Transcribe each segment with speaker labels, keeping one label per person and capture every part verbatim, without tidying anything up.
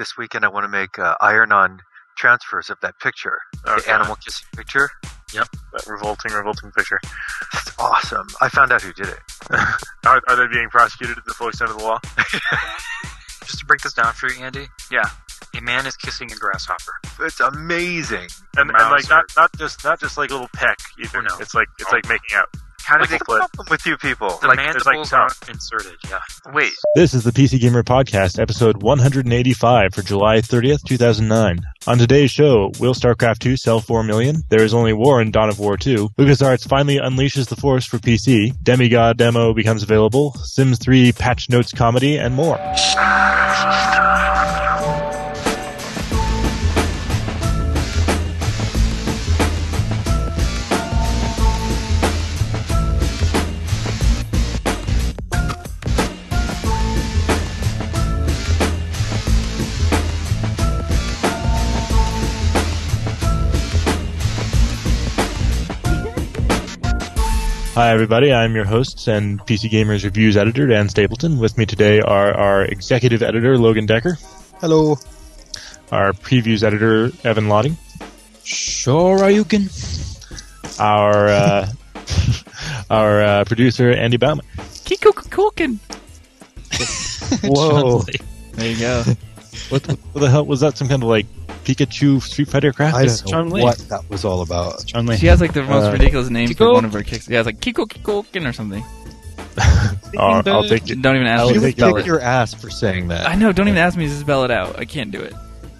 Speaker 1: this weekend I want to make uh, iron-on transfers of that picture,
Speaker 2: Okay.
Speaker 1: the animal kissing picture.
Speaker 2: Yep, that revolting, revolting picture.
Speaker 1: It's awesome. I found out who did it.
Speaker 2: Are, are they being prosecuted at the full extent of the law?
Speaker 3: Just to break this down for you, Andy.
Speaker 2: Yeah.
Speaker 3: A man is kissing a grasshopper.
Speaker 1: It's amazing.
Speaker 2: And, and like not not just not just like a little peck either.
Speaker 3: Oh, no.
Speaker 2: It's like it's
Speaker 3: Oh.
Speaker 2: like making out.
Speaker 1: How did
Speaker 2: Like
Speaker 1: they
Speaker 2: a
Speaker 1: come
Speaker 2: foot.
Speaker 1: up with you people?
Speaker 3: The
Speaker 2: Like, there's, like,
Speaker 3: mandibles
Speaker 2: tongue.
Speaker 3: are inserted, yeah.
Speaker 1: Wait,
Speaker 4: This is the P C Gamer Podcast, episode one eighty-five for July thirtieth, two thousand nine. On today's show, will StarCraft two sell four million? There is only war in Dawn of War two. LucasArts finally unleashes the Force for P C. Demigod demo becomes available. Sims three patch notes comedy, and more. Hi, everybody. I'm your host and P C Gamers Reviews editor, Dan Stapleton. With me today are our executive editor, Logan Decker.
Speaker 5: Hello.
Speaker 4: Our previews editor, Evan Lotting.
Speaker 5: Sure, you can.
Speaker 4: Our uh, our uh, producer, Andy Bauman.
Speaker 5: Kiko-kikokin.
Speaker 4: Whoa.
Speaker 5: There you go.
Speaker 4: What, what the hell? Was that some kind of, like, Pikachu Street Fighter crap?
Speaker 5: I
Speaker 6: don't know
Speaker 5: Chun-Li.
Speaker 6: what that was all about.
Speaker 5: Chun-Li.
Speaker 7: She has like the most
Speaker 4: Uh,
Speaker 7: ridiculous name
Speaker 5: Kiko?
Speaker 7: for one of her kicks. Yeah, it's like Kiko Kikokin or something.
Speaker 4: Oh, I'll take it.
Speaker 7: Don't even ask
Speaker 4: I'll
Speaker 7: me
Speaker 6: You
Speaker 7: to
Speaker 6: would
Speaker 7: spell
Speaker 6: kick
Speaker 7: it.
Speaker 6: your ass for saying that.
Speaker 7: I know. Don't even ask me to spell it out. I can't do it.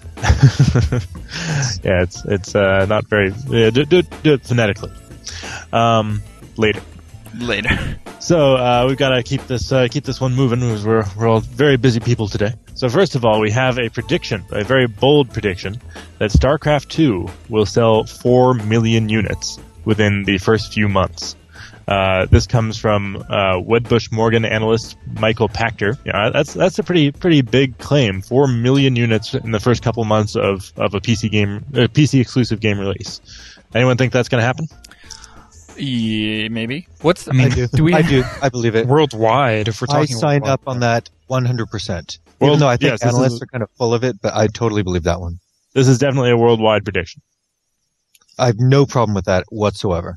Speaker 4: Yeah, it's it's uh, not very. Yeah, do, do, do it phonetically. Um, later.
Speaker 7: Later.
Speaker 4: So uh, we've got to keep this uh, keep this one moving because we're we're all very busy people today. So first of all, we have a prediction, a very bold prediction, that StarCraft two will sell four million units within the first few months. Uh, this comes from uh, Wedbush Morgan analyst Michael Pachter. Yeah, that's that's a pretty pretty big claim. Four million units in the first couple months of, of a P C game, a P C exclusive game release. Anyone think that's going to happen?
Speaker 7: Yeah, maybe. What's?
Speaker 5: I mean,
Speaker 6: I do.
Speaker 7: do we?
Speaker 6: I do. I believe it.
Speaker 5: worldwide, if we're
Speaker 6: I
Speaker 5: talking
Speaker 6: signed
Speaker 5: worldwide.
Speaker 6: up on that one hundred percent.
Speaker 4: Well,
Speaker 6: Even though I think
Speaker 4: yes, this
Speaker 6: analysts
Speaker 4: is-
Speaker 6: are kind of full of it, but I totally believe that one.
Speaker 4: This is definitely a worldwide prediction.
Speaker 6: I have no problem with that whatsoever.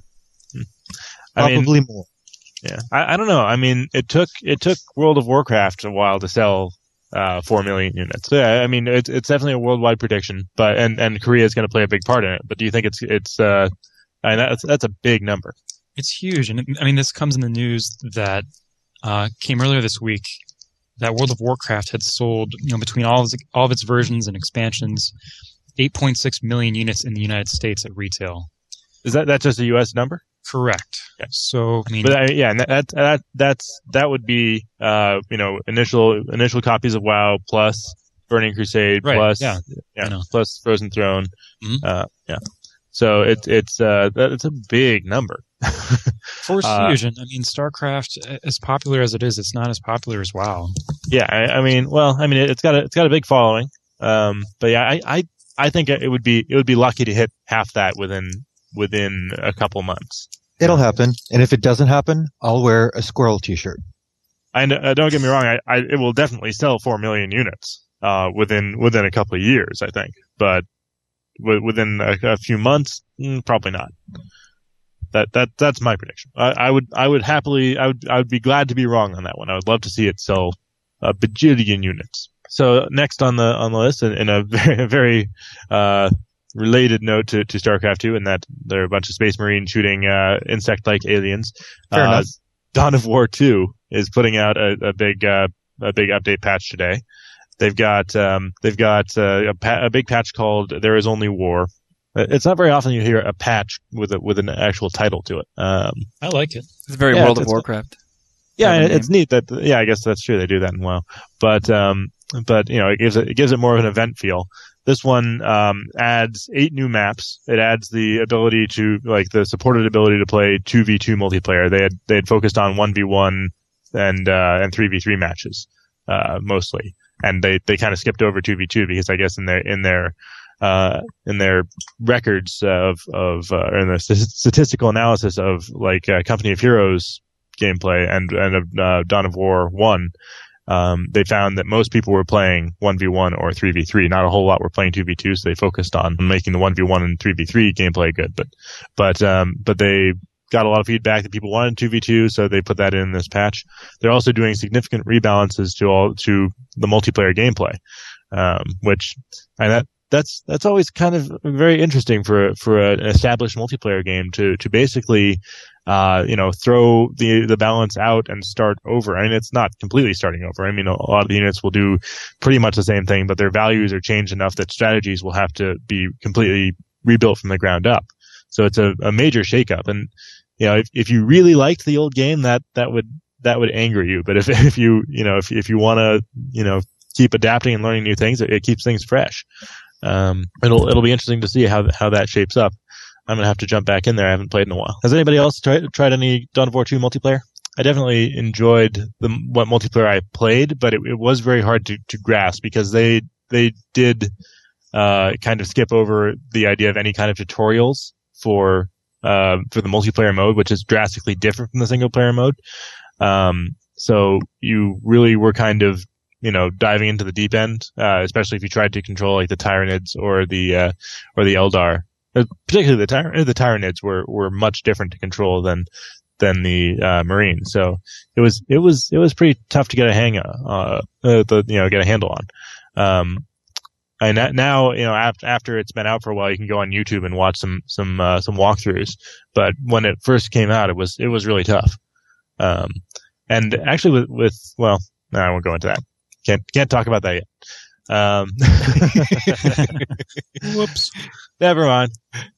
Speaker 4: I mean,
Speaker 6: Probably more.
Speaker 4: yeah, I, I don't know. I mean, it took it took World of Warcraft a while to sell uh, four million units. So, yeah, I mean, it's it's definitely a worldwide prediction. But and, and Korea is going to play a big part in it. But do you think it's it's? Uh, I mean, that's that's a big number.
Speaker 5: It's huge, and it, I mean, this comes in the news that uh, came earlier this week that World of Warcraft had sold, you know, between all of its, all of its versions and expansions, eight point six million units in the United States at retail.
Speaker 4: Is that that's just a U S number?
Speaker 5: Correct.
Speaker 4: Yeah.
Speaker 5: So, I mean,
Speaker 4: But I, yeah, and that, that that that's that would be uh you know initial initial copies of WoW plus Burning Crusade
Speaker 5: Right,
Speaker 4: plus
Speaker 5: yeah,
Speaker 4: yeah
Speaker 5: I know.
Speaker 4: plus Frozen Throne.
Speaker 5: Mhm.
Speaker 4: Uh, yeah. So it's it's uh that, it's a big number.
Speaker 5: Force
Speaker 4: uh,
Speaker 5: Fusion, I mean, StarCraft, as popular as it is, it's not as popular as WoW.
Speaker 4: Yeah, I, I mean, well, I mean, it's got a it's got a big following. Um, but yeah, I, I I think it would be it would be lucky to hit half that within within a couple months.
Speaker 6: It'll happen. And if it doesn't happen, I'll wear a squirrel t-shirt.
Speaker 4: And uh, don't get me wrong, I, I it will definitely sell four million units uh within within a couple of years, I think. But w- within a, a few months, mm, probably not. That that that's my prediction. I, I would I would happily I would I would be glad to be wrong on that one. I would love to see it sell a bajillion units. So next on the on the list, in, in a very very uh related note to, to StarCraft two, in that there are a bunch of space marines shooting uh insect-like aliens.
Speaker 6: Fair
Speaker 4: uh,
Speaker 6: enough.
Speaker 4: Dawn of War two is putting out a, a big uh, a big update patch today. They've got um they've got uh, a, pa- a big patch called There Is Only War. It's not very often you hear a patch with a with an actual title to it. Um,
Speaker 5: I like it.
Speaker 7: It's very
Speaker 4: Yeah,
Speaker 7: World of
Speaker 4: it's-
Speaker 7: Warcraft.
Speaker 4: yeah,
Speaker 7: Have a
Speaker 4: and it's neat that yeah, I guess that's true. They do that in WoW, but um, but you know, it gives it, it gives it more of an event feel. This one um adds eight new maps. It adds the ability to like the supported ability to play two v two multiplayer. They had they had focused on one v one and uh and three v three matches uh mostly, and they they kind of skipped over two v two because I guess in their in their uh in their records of of uh, or in the st- statistical analysis of like uh, Company of Heroes gameplay and and of uh, Dawn of War one, um, they found that most people were playing one v one or three v three. Not a whole lot were playing two v two, so they focused on making the one v one and three v three gameplay good. But, but, um, but they got a lot of feedback that people wanted two v two, so they put that in this patch. They're also doing significant rebalances to all, to the multiplayer gameplay, um, which, and that, that's, that's always kind of very interesting for, for an established multiplayer game to, to basically, uh, you know, throw the, the balance out and start over. I mean, it's not completely starting over. I mean, a lot of the units will do pretty much the same thing, but their values are changed enough that strategies will have to be completely rebuilt from the ground up. So it's a, a major shakeup. And, you know, if, if you really liked the old game, that, that would, that would anger you. But if, if you, you know, if, if you want to, you know, keep adapting and learning new things, it, it keeps things fresh. Um, it'll, it'll be interesting to see how, how that shapes up. I'm gonna have to jump back in there. I haven't played in a while. Has anybody else tried, tried any Dawn of War two multiplayer? I definitely enjoyed the, what multiplayer I played, but it, it was very hard to, to grasp because they, they did, uh, kind of skip over the idea of any kind of tutorials for, uh, for the multiplayer mode, which is drastically different from the single player mode. Um, so you really were kind of, you know, diving into the deep end, uh, especially if you tried to control like the Tyranids or the, uh, or the Eldar. Uh, particularly the Tyr- the Tyranids were, were much different to control than, than the, uh, Marines. So it was, it was, it was pretty tough to get a hang of, uh, uh the, you know, get a handle on. Um, and now, you know, after, after it's been out for a while, you can go on YouTube and watch some, some, uh, some walkthroughs. But when it first came out, it was, it was really tough. Um, and actually with, with, well, no, I won't go into that. Can't, can't talk about that yet. Um, whoops. Never mind.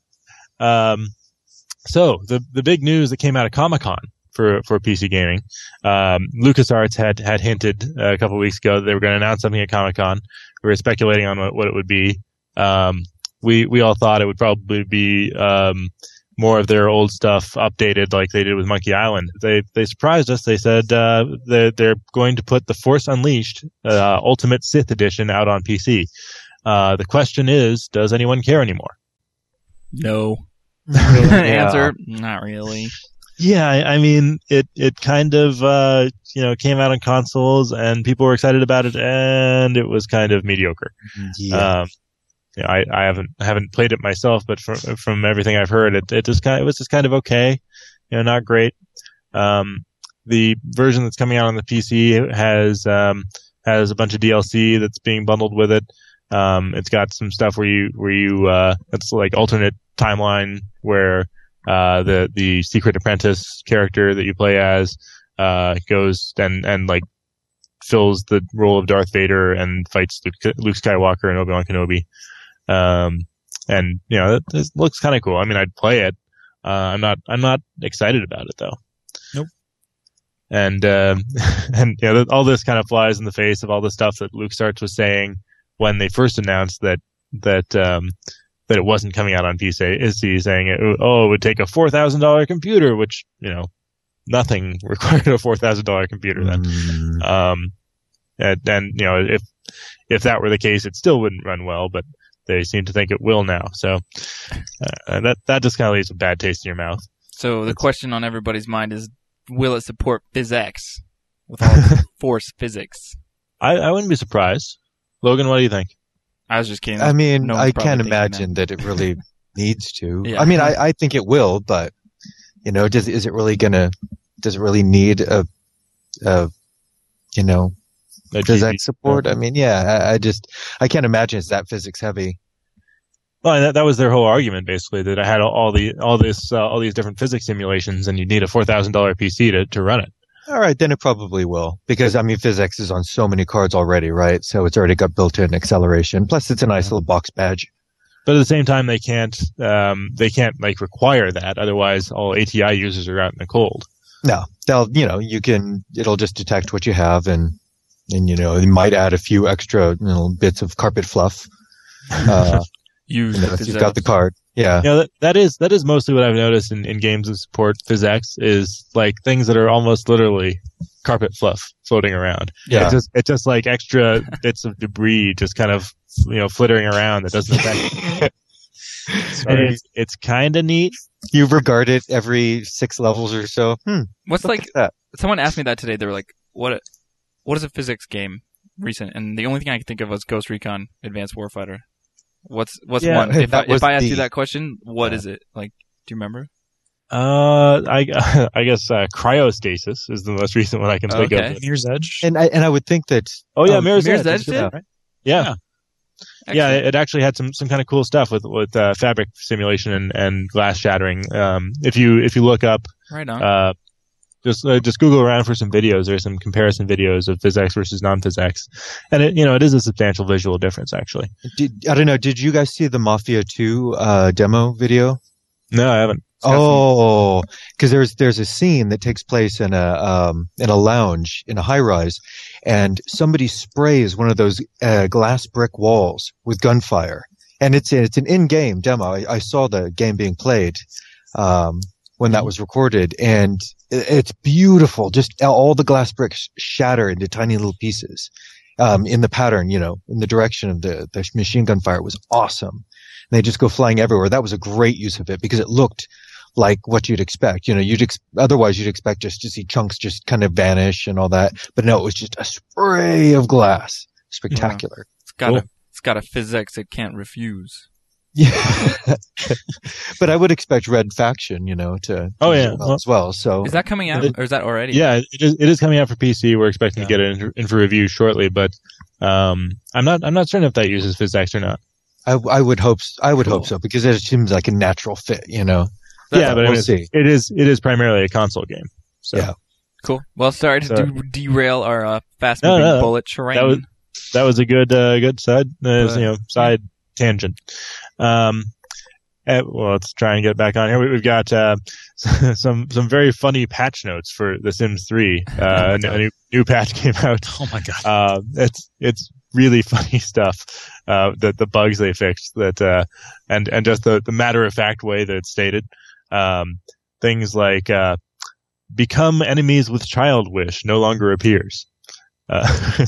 Speaker 4: Um, so the, the big news that came out of Comic-Con for, for P C gaming, um, LucasArts had, had hinted uh, a couple of weeks ago that they were going to announce something at Comic-Con. We were speculating on what, what it would be. Um, we, we all thought it would probably be, um, more of their old stuff updated like they did with Monkey Island. They, they surprised us. They said, uh, they're, they're going to put the Force Unleashed, uh, Ultimate Sith Edition out on P C. Uh, the question is, does anyone care anymore?
Speaker 7: No.
Speaker 6: Yeah.
Speaker 7: Answer, not really.
Speaker 4: Yeah, I, I mean, it, it kind of, uh, you know, came out on consoles and people were excited about it and it was kind of mediocre.
Speaker 6: Yeah.
Speaker 4: Um, you know, I, I haven't, haven't played it myself, but from, from everything I've heard, it, it just kind of, it was just kind of okay. You know, not great. Um, the version that's coming out on the P C has, um, has a bunch of D L C that's being bundled with it. Um, it's got some stuff where you, where you, uh, it's like alternate timeline where, uh, the, the Secret Apprentice character that you play as, uh, goes and, and like fills the role of Darth Vader and fights Luke, Luke Skywalker and Obi-Wan Kenobi. Um, and, you know, it, it looks kind of cool. I mean, I'd play it. Uh, I'm not, I'm not excited about it though.
Speaker 5: Nope.
Speaker 4: And, um, and, you know, all this kind of flies in the face of all the stuff that LucasArts was saying when they first announced that, that, um, that it wasn't coming out on P C. Is he saying, it, oh, it would take a four thousand dollars computer, which, you know, nothing required a four thousand dollars computer then.
Speaker 6: Mm.
Speaker 4: Um, and, and, you know, if, if that were the case, it still wouldn't run well, but they seem to think it will now. So, uh, that, that just kind of leaves a bad taste in your mouth.
Speaker 7: So the question on everybody's mind is, will it support PhysX with all the Force physics?
Speaker 4: I, I wouldn't be surprised. Logan, what do you think?
Speaker 7: I was just kidding.
Speaker 6: I mean,
Speaker 7: No one's
Speaker 6: I
Speaker 7: probably
Speaker 6: can't
Speaker 7: thinking
Speaker 6: imagine that. that it really needs to.
Speaker 7: Yeah.
Speaker 6: I mean, I, I think it will, but you know, does is it really gonna? Does it really need a, a you know,
Speaker 4: A
Speaker 6: does
Speaker 4: G P U?
Speaker 6: that support? I mean, yeah, I, I just I can't imagine it's that physics heavy.
Speaker 4: Well, and that, that was their whole argument, basically, that I had all, all the all this uh, all these different physics simulations, and you need a four thousand dollars P C to to run it.
Speaker 6: All right, then it probably will, because I mean, PhysX is on so many cards already, right? So it's already got built-in acceleration. Plus, it's a nice little box badge.
Speaker 4: But at the same time, they can't um, they can't like require that. Otherwise, all A T I users are out in the cold.
Speaker 6: No, they'll you know you can it'll just detect what you have and and you know it might add a few extra you know, bits of carpet fluff. Uh,
Speaker 7: Use
Speaker 6: you know, if you've got the card. Yeah.
Speaker 4: You know, that, that is that is mostly what I've noticed in, in games that support PhysX is like things that are almost literally carpet fluff floating around.
Speaker 6: Yeah.
Speaker 4: It's just, it's just like extra bits of debris just kind of, you know, flittering around that doesn't affect and it's, it's kind of neat.
Speaker 6: You regard it every six levels or so. Hmm.
Speaker 7: What's
Speaker 6: Look
Speaker 7: like?
Speaker 6: at that.
Speaker 7: Someone asked me that today. They were like, "What? what is a physics game recent? And the only thing I can think of was Ghost Recon Advanced Warfighter. What's what's
Speaker 6: Yeah,
Speaker 7: one? If I,
Speaker 6: that was
Speaker 7: if I ask
Speaker 6: the-
Speaker 7: you that question, what
Speaker 6: Yeah.
Speaker 7: is it? Like, do you remember?
Speaker 4: Uh, I I guess uh, Cryostasis is the most recent one I can think
Speaker 7: Okay.
Speaker 4: of.
Speaker 5: Mirror's Edge.
Speaker 6: And I and I would think that
Speaker 4: Oh yeah,
Speaker 6: Oh,
Speaker 4: Mirror's,
Speaker 7: Mirror's
Speaker 4: Edge.
Speaker 7: Edge
Speaker 4: Yeah.
Speaker 7: did?
Speaker 4: Right? Yeah. Yeah,
Speaker 7: Excellent.
Speaker 4: it actually had some, some kind of cool stuff with with uh, fabric simulation and, and glass shattering. Um, if you if you look up,
Speaker 7: right on.
Speaker 4: uh, just uh, just Google around for some videos. There's some comparison videos of PhysX versus non-PhysX, and it you know it is a substantial visual difference actually.
Speaker 6: did, I don't know. Did you guys see the Mafia two uh, demo video?
Speaker 4: No, I haven't.
Speaker 6: Oh, because there's there's a scene that takes place in a um, in a lounge in a high rise, and somebody sprays one of those uh, glass brick walls with gunfire, and it's it's an in-game demo. I, I saw the game being played um, when that was recorded, and it, it's beautiful. Just all the glass bricks shatter into tiny little pieces um, in the pattern, you know, in the direction of the the machine gun fire. It was awesome. And they just go flying everywhere. That was a great use of it because it looked like what you'd expect. You know, you'd ex- otherwise you'd expect just to see chunks just kind of vanish and all that. But no, it was just a spray of glass. Spectacular.
Speaker 7: It's got
Speaker 4: Cool.
Speaker 7: a it's got a physics it can't refuse.
Speaker 6: Yeah. But I would expect Red Faction, you know, to, to
Speaker 4: Oh,
Speaker 6: do
Speaker 4: yeah.
Speaker 6: well as well. So
Speaker 7: Is that coming out, or is that already?
Speaker 4: Yeah, it is, it is coming out for P C. We're expecting
Speaker 5: Yeah.
Speaker 4: to get it in, in for review shortly, but um, I'm not I'm not certain if that uses PhysX or not.
Speaker 6: I, I would hope s- I would
Speaker 7: Cool.
Speaker 6: hope so because it seems like a natural fit, you know.
Speaker 4: Yeah, but
Speaker 6: we'll
Speaker 4: it is,
Speaker 6: see.
Speaker 4: it is it is primarily a console game. So
Speaker 6: Yeah.
Speaker 7: Cool. Well, sorry to
Speaker 4: So-
Speaker 7: do, derail our uh, fast
Speaker 4: No,
Speaker 7: moving
Speaker 4: no,
Speaker 7: bullet terrain.
Speaker 4: that was that was a good uh, good side uh, you know side tangent. Um, eh, well, let's try and get back on here. We, we've got uh, some some very funny patch notes for The Sims three. Uh, a, new, new patch came out.
Speaker 5: Oh my god.
Speaker 4: Uh, it's it's really funny stuff. Uh, the the bugs they fixed that uh, and and just the the matter of fact way that it's stated. Um, things like uh, become enemies with child wish no longer appears. Uh,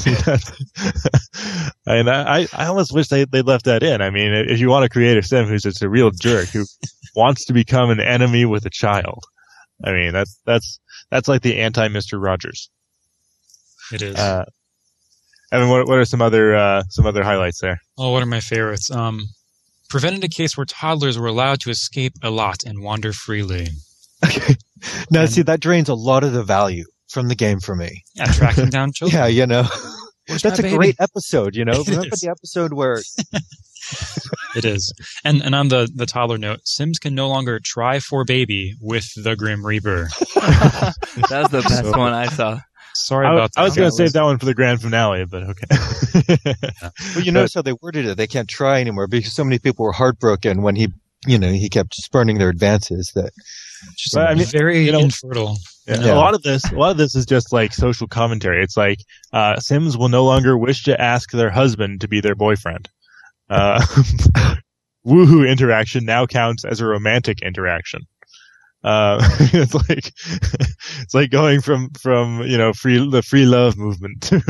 Speaker 4: and I, I almost wish they they left that in. I mean, if you want to create a sim who's just a real jerk who wants to become an enemy with a child, I mean that's that's that's like the anti Mister Rogers.
Speaker 5: It is.
Speaker 4: Uh, I mean, what what are some other uh, some other highlights there?
Speaker 5: Oh, what are my favorites? Um, prevented a case where toddlers were allowed to escape a lot and wander freely.
Speaker 6: Okay. Now,
Speaker 5: And-
Speaker 6: see, that drains a lot of the value from the game for me.
Speaker 5: Yeah, tracking down children.
Speaker 6: Yeah, you know,
Speaker 5: Where's
Speaker 6: that's a
Speaker 5: my baby?
Speaker 6: great episode. You know,
Speaker 5: It
Speaker 6: remember
Speaker 5: is.
Speaker 6: the episode where
Speaker 5: It is. And and on the, the toddler note, Sims can no longer try for baby with the Grim Reaper.
Speaker 7: That was the best
Speaker 5: So-
Speaker 7: one I saw.
Speaker 5: Sorry
Speaker 4: I,
Speaker 5: about that.
Speaker 4: I was going to
Speaker 7: Okay.
Speaker 4: save that one for the grand finale, but okay.
Speaker 6: well, you notice how they worded it. They can't try anymore because so many people were heartbroken when he, you know, he kept spurning their advances. That
Speaker 5: Just
Speaker 4: But, I mean,
Speaker 5: very
Speaker 4: you know-
Speaker 5: infertile.
Speaker 4: Yeah.
Speaker 6: Yeah.
Speaker 4: A lot of this, a lot of this is just like social commentary. It's like uh, Sims will no longer wish to ask their husband to be their boyfriend. Uh, woohoo interaction now counts as a romantic interaction. Uh, it's like it's like going from from you know free the free love movement. To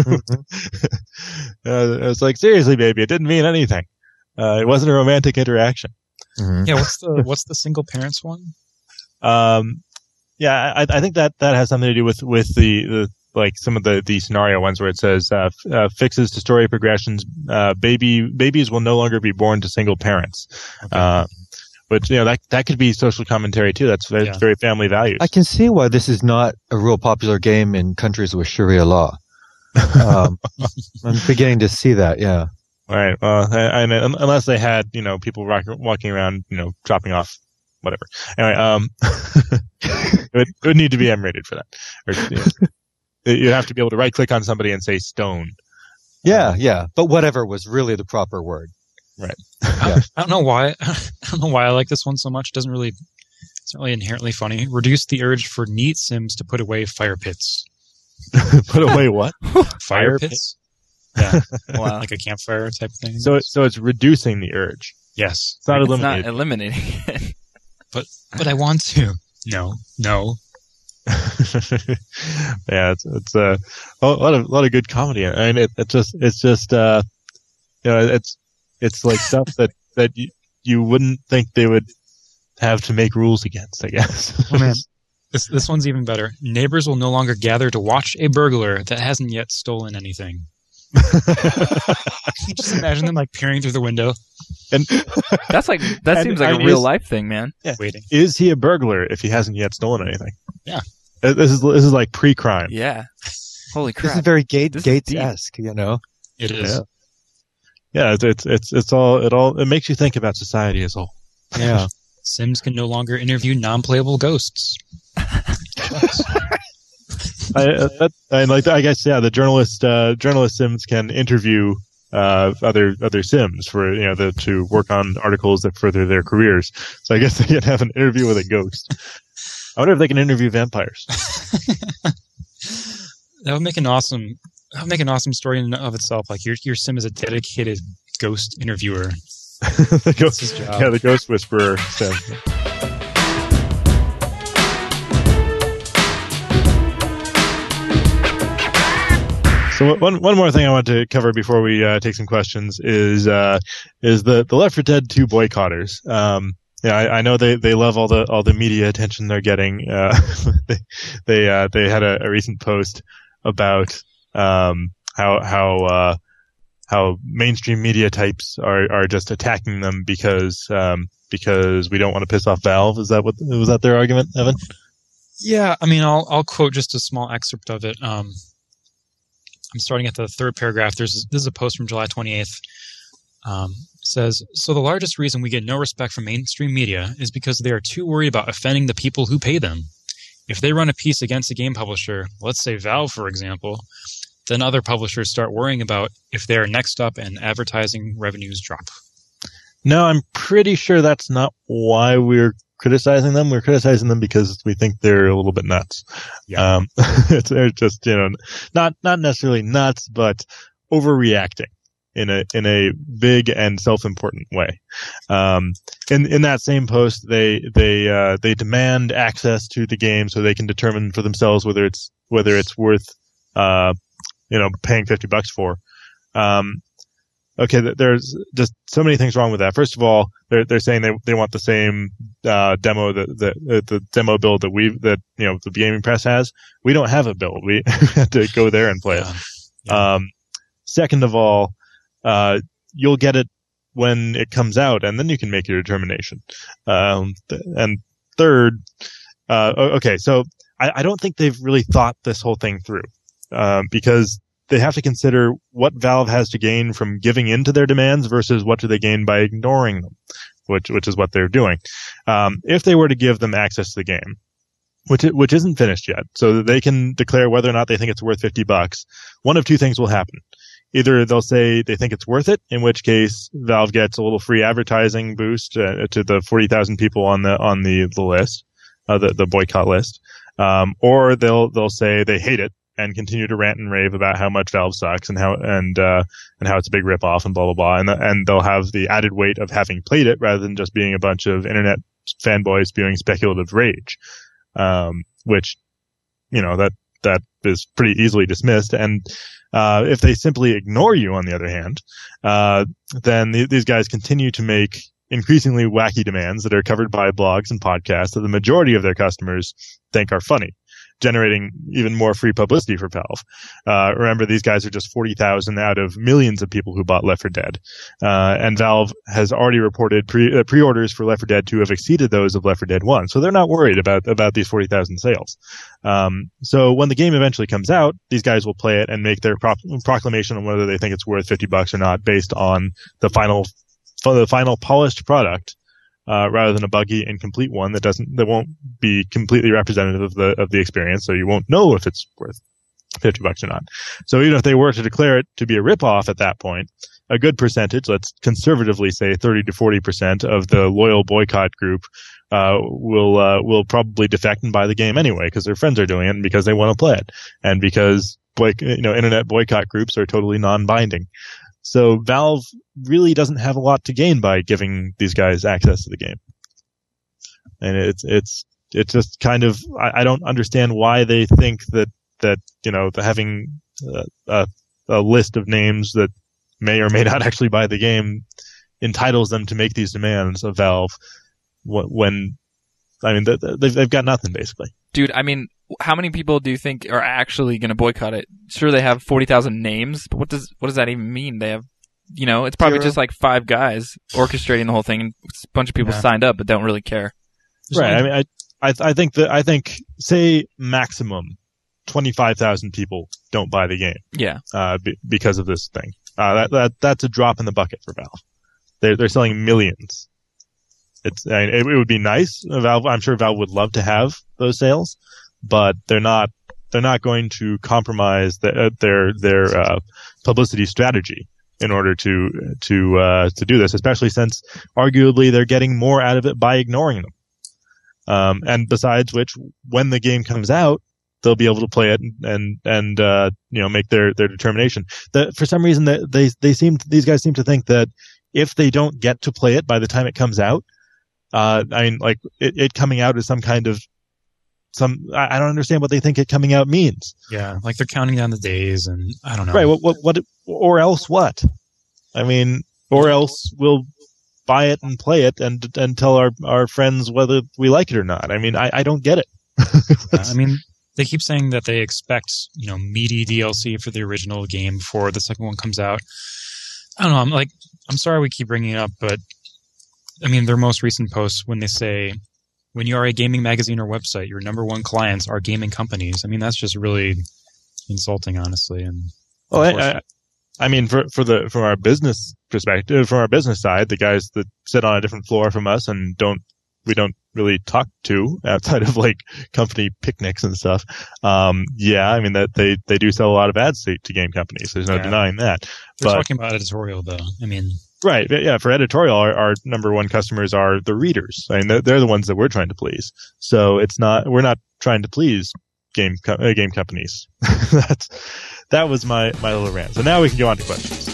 Speaker 4: uh, it's like seriously, baby, it didn't mean anything. Uh, it wasn't a romantic interaction.
Speaker 6: Mhm.
Speaker 5: Yeah, what's the what's the single parents one?
Speaker 4: Um, yeah, I, I think that that has something to do with with the, the like some of the, the scenario ones where it says uh, f- uh, fixes to story progressions. Uh, baby babies will no longer be born to single parents. Uh, but you know that that could be social commentary too. That's very,
Speaker 5: Yeah.
Speaker 4: very family values.
Speaker 6: I can see why this is not a real popular game in countries with Sharia law. Um, I'm beginning to see that. Yeah.
Speaker 4: All right. Well, I, I, unless they had you know people rock, walking around you know chopping off whatever. Anyway, um, it, would, it would need to be M rated for that. Or, you know, you'd have to be able to right click on somebody and say stone.
Speaker 6: Yeah, yeah. But whatever was really the proper word.
Speaker 5: I don't know why. I don't know why I like this one so much. It doesn't really. It's not really inherently funny. Reduce the urge for neat Sims to put away fire pits.
Speaker 4: Put away what?
Speaker 5: Fire pits. Yeah,
Speaker 7: Wow.
Speaker 5: like a campfire type thing.
Speaker 4: So, it- so it's reducing the urge.
Speaker 5: yes,
Speaker 4: It's not
Speaker 7: It's
Speaker 4: eliminated.
Speaker 7: not eliminating it.
Speaker 5: but I want to. No, no.
Speaker 4: Yeah, it's it's uh, a lot of a lot of good comedy. I mean, it, it's just it's just uh, you know, it's it's like stuff that that you, you wouldn't think they would have to make rules against. I guess.
Speaker 5: Oh man, This this one's even better. Neighbors will no longer gather to watch a burglar that hasn't yet stolen anything. Just imagine them like peering through the window.
Speaker 4: And
Speaker 7: That's like that
Speaker 4: And-
Speaker 7: seems like
Speaker 4: and
Speaker 7: a real
Speaker 4: is-
Speaker 7: life thing, man.
Speaker 4: Yeah.
Speaker 5: Waiting.
Speaker 4: Is he a burglar if he hasn't yet stolen anything?
Speaker 5: Yeah.
Speaker 4: Uh, This is this is like pre-crime.
Speaker 7: Yeah. Holy
Speaker 6: This
Speaker 7: crap.
Speaker 6: is very Gate,
Speaker 7: This is
Speaker 6: Gates-esque, you know?
Speaker 5: It is.
Speaker 4: Yeah. Yeah, it's, it's it's it's all it all it makes you think about society as a whole.
Speaker 6: Yeah.
Speaker 5: Sims can no longer interview non-playable ghosts.
Speaker 4: I, uh, that, I like I guess yeah, the journalist uh, journalist Sims can interview uh, other other Sims for you know the, to work on articles that further their careers. So I guess they can have an interview with a ghost. I wonder if they can interview vampires.
Speaker 5: That would make an awesome. That would make an awesome story in and of itself. Like your your Sim is a dedicated ghost interviewer.
Speaker 4: the ghost,
Speaker 5: his job.
Speaker 4: yeah, the ghost whisperer Sim. So one one more thing I want to cover before we uh, take some questions is uh, is the the Left four Dead two boycotters. Um, yeah, I, I know they, they love all the all the media attention they're getting. Uh, they they uh, they had a, a recent post about um, how how uh, how mainstream media types are, are just attacking them because um, because we don't want to piss off Valve. Is that what was that their argument, Evan?
Speaker 5: Yeah, I mean, I'll I'll quote just a small excerpt of it. Um, I'm starting at the third paragraph. There's this is a post from July twenty-eighth. Um, it says, so the largest reason we get no respect from mainstream media is because they are too worried about offending the people who pay them. If they run a piece against a game publisher, let's say Valve, for example, then other publishers start worrying about if they are next up and advertising revenues drop.
Speaker 4: No, I'm pretty sure that's not why we're criticizing them. We're criticizing them because we think they're a little bit nuts.
Speaker 5: Yeah.
Speaker 4: Um, it's, they're just, you know, not, not necessarily nuts, but overreacting in a, in a big and self-important way. Um, in, in that same post, they, they, uh, they demand access to the game so they can determine for themselves whether it's, whether it's worth, uh, you know, paying fifty bucks for. Um, Okay, there's just so many things wrong with that. First of all, they're they're saying they they want the same uh, demo that the the demo build that we that you know the Gaming Press has. We don't have a build. We have to go there and play
Speaker 5: Yeah.
Speaker 4: it.
Speaker 5: Yeah.
Speaker 4: Um, second of all, uh, you'll get it when it comes out, and then you can make your determination. Um, th- and third, uh, okay, so I, I don't think they've really thought this whole thing through, um, because they have to consider what Valve has to gain from giving in to their demands versus what do they gain by ignoring them, which which is what they're doing. Um, if they were to give them access to the game, which which isn't finished yet, so that they can declare whether or not they think it's worth fifty bucks, one of two things will happen. Either they'll say they think it's worth it, in which case Valve gets a little free advertising boost uh, to the forty thousand people on the on the the list, uh, the the boycott list, um, or they'll they'll say they hate it and continue to rant and rave about how much Valve sucks and how and uh, and how it's a big ripoff and blah blah blah, and and they'll have the added weight of having played it rather than just being a bunch of internet fanboys spewing speculative rage, um, which you know that that is pretty easily dismissed. And uh, if they simply ignore you, on the other hand, uh, then th- these guys continue to make increasingly wacky demands that are covered by blogs and podcasts that the majority of their customers think are funny, generating even more free publicity for Valve. Uh, remember, these guys are just forty thousand out of millions of people who bought Left four Dead. Uh, and Valve has already reported pre, uh, pre-orders for Left four Dead two have exceeded those of Left four Dead one. So they're not worried about, about these forty thousand sales. Um, so when the game eventually comes out, these guys will play it and make their pro- proclamation on whether they think it's worth fifty bucks or not based on the final, the final polished product. Uh, rather than a buggy, incomplete one that doesn't, that won't be completely representative of the, of the experience. So you won't know if it's worth fifty bucks or not. So even if they were to declare it to be a ripoff at that point, a good percentage, let's conservatively say thirty to forty percent of the loyal boycott group, uh, will, uh, will probably defect and buy the game anyway because their friends are doing it and because they want to play it. And because, boy, you know, internet boycott groups are totally non-binding. So Valve really doesn't have a lot to gain by giving these guys access to the game. And it's, it's, it's just kind of, I, I don't understand why they think that, that, you know, the having a, a, a list of names that may or may not actually buy the game entitles them to make these demands of Valve when, I mean, they've, they've got nothing basically.
Speaker 7: Dude, I mean, how many people do you think are actually going to boycott it? Sure, they have forty thousand names, but what does what does that even mean? They have, you know, it's probably
Speaker 6: Zero.
Speaker 7: just like five guys orchestrating the whole thing, and a bunch of people
Speaker 5: Yeah.
Speaker 7: signed up but don't really care.
Speaker 4: Right. I mean, I, I, I think that I think say maximum twenty-five thousand people don't buy the game.
Speaker 7: Yeah.
Speaker 4: Uh, be, because of this thing. Uh, that that that's a drop in the bucket for Valve. They're they're selling millions. It's I mean, it, it would be nice. Valve, I'm sure Valve would love to have those sales, but they're not they're not going to compromise the, their their uh, publicity strategy in order to to uh, to do this, especially since arguably they're getting more out of it by ignoring them. Um, and besides which, when the game comes out, they'll be able to play it and and, and uh, you know make their, their determination. The, for some reason, they they they seem these guys seem to think that if they don't get to play it by the time it comes out, uh, I mean, like it, it coming out is some kind of some. I, I don't understand what they think it coming out means.
Speaker 5: Yeah, like they're counting down the days, and I don't know.
Speaker 4: Right. What what what? Or else what? I mean, or else we'll buy it and play it and and tell our our friends whether we like it or not. I mean, I I don't get it.
Speaker 5: Yeah, I mean, they keep saying that they expect, you know, meaty D L C for the original game before the second one comes out. I don't know. I'm like, I'm sorry we keep bringing it up, but I mean, their most recent posts when they say, when you are a gaming magazine or website, your number one clients are gaming companies. I mean, that's just really insulting, honestly. And
Speaker 4: well, I, I, I mean, for for the from our business perspective, from our business side, the guys that sit on a different floor from us and don't we don't really talk to outside of like company picnics and stuff. Um, yeah, I mean that they, they do sell a lot of ads to, to game companies. There's no
Speaker 5: Yeah.
Speaker 4: denying that.
Speaker 5: we're
Speaker 4: But
Speaker 5: talking about editorial, though. I mean,
Speaker 4: right, yeah, for editorial, our, our number one customers are the readers. I mean, they're, they're the ones that we're trying to please. So it's not we're not trying to please game co- uh, game companies. That's that was my my little rant. So now we can go on to questions.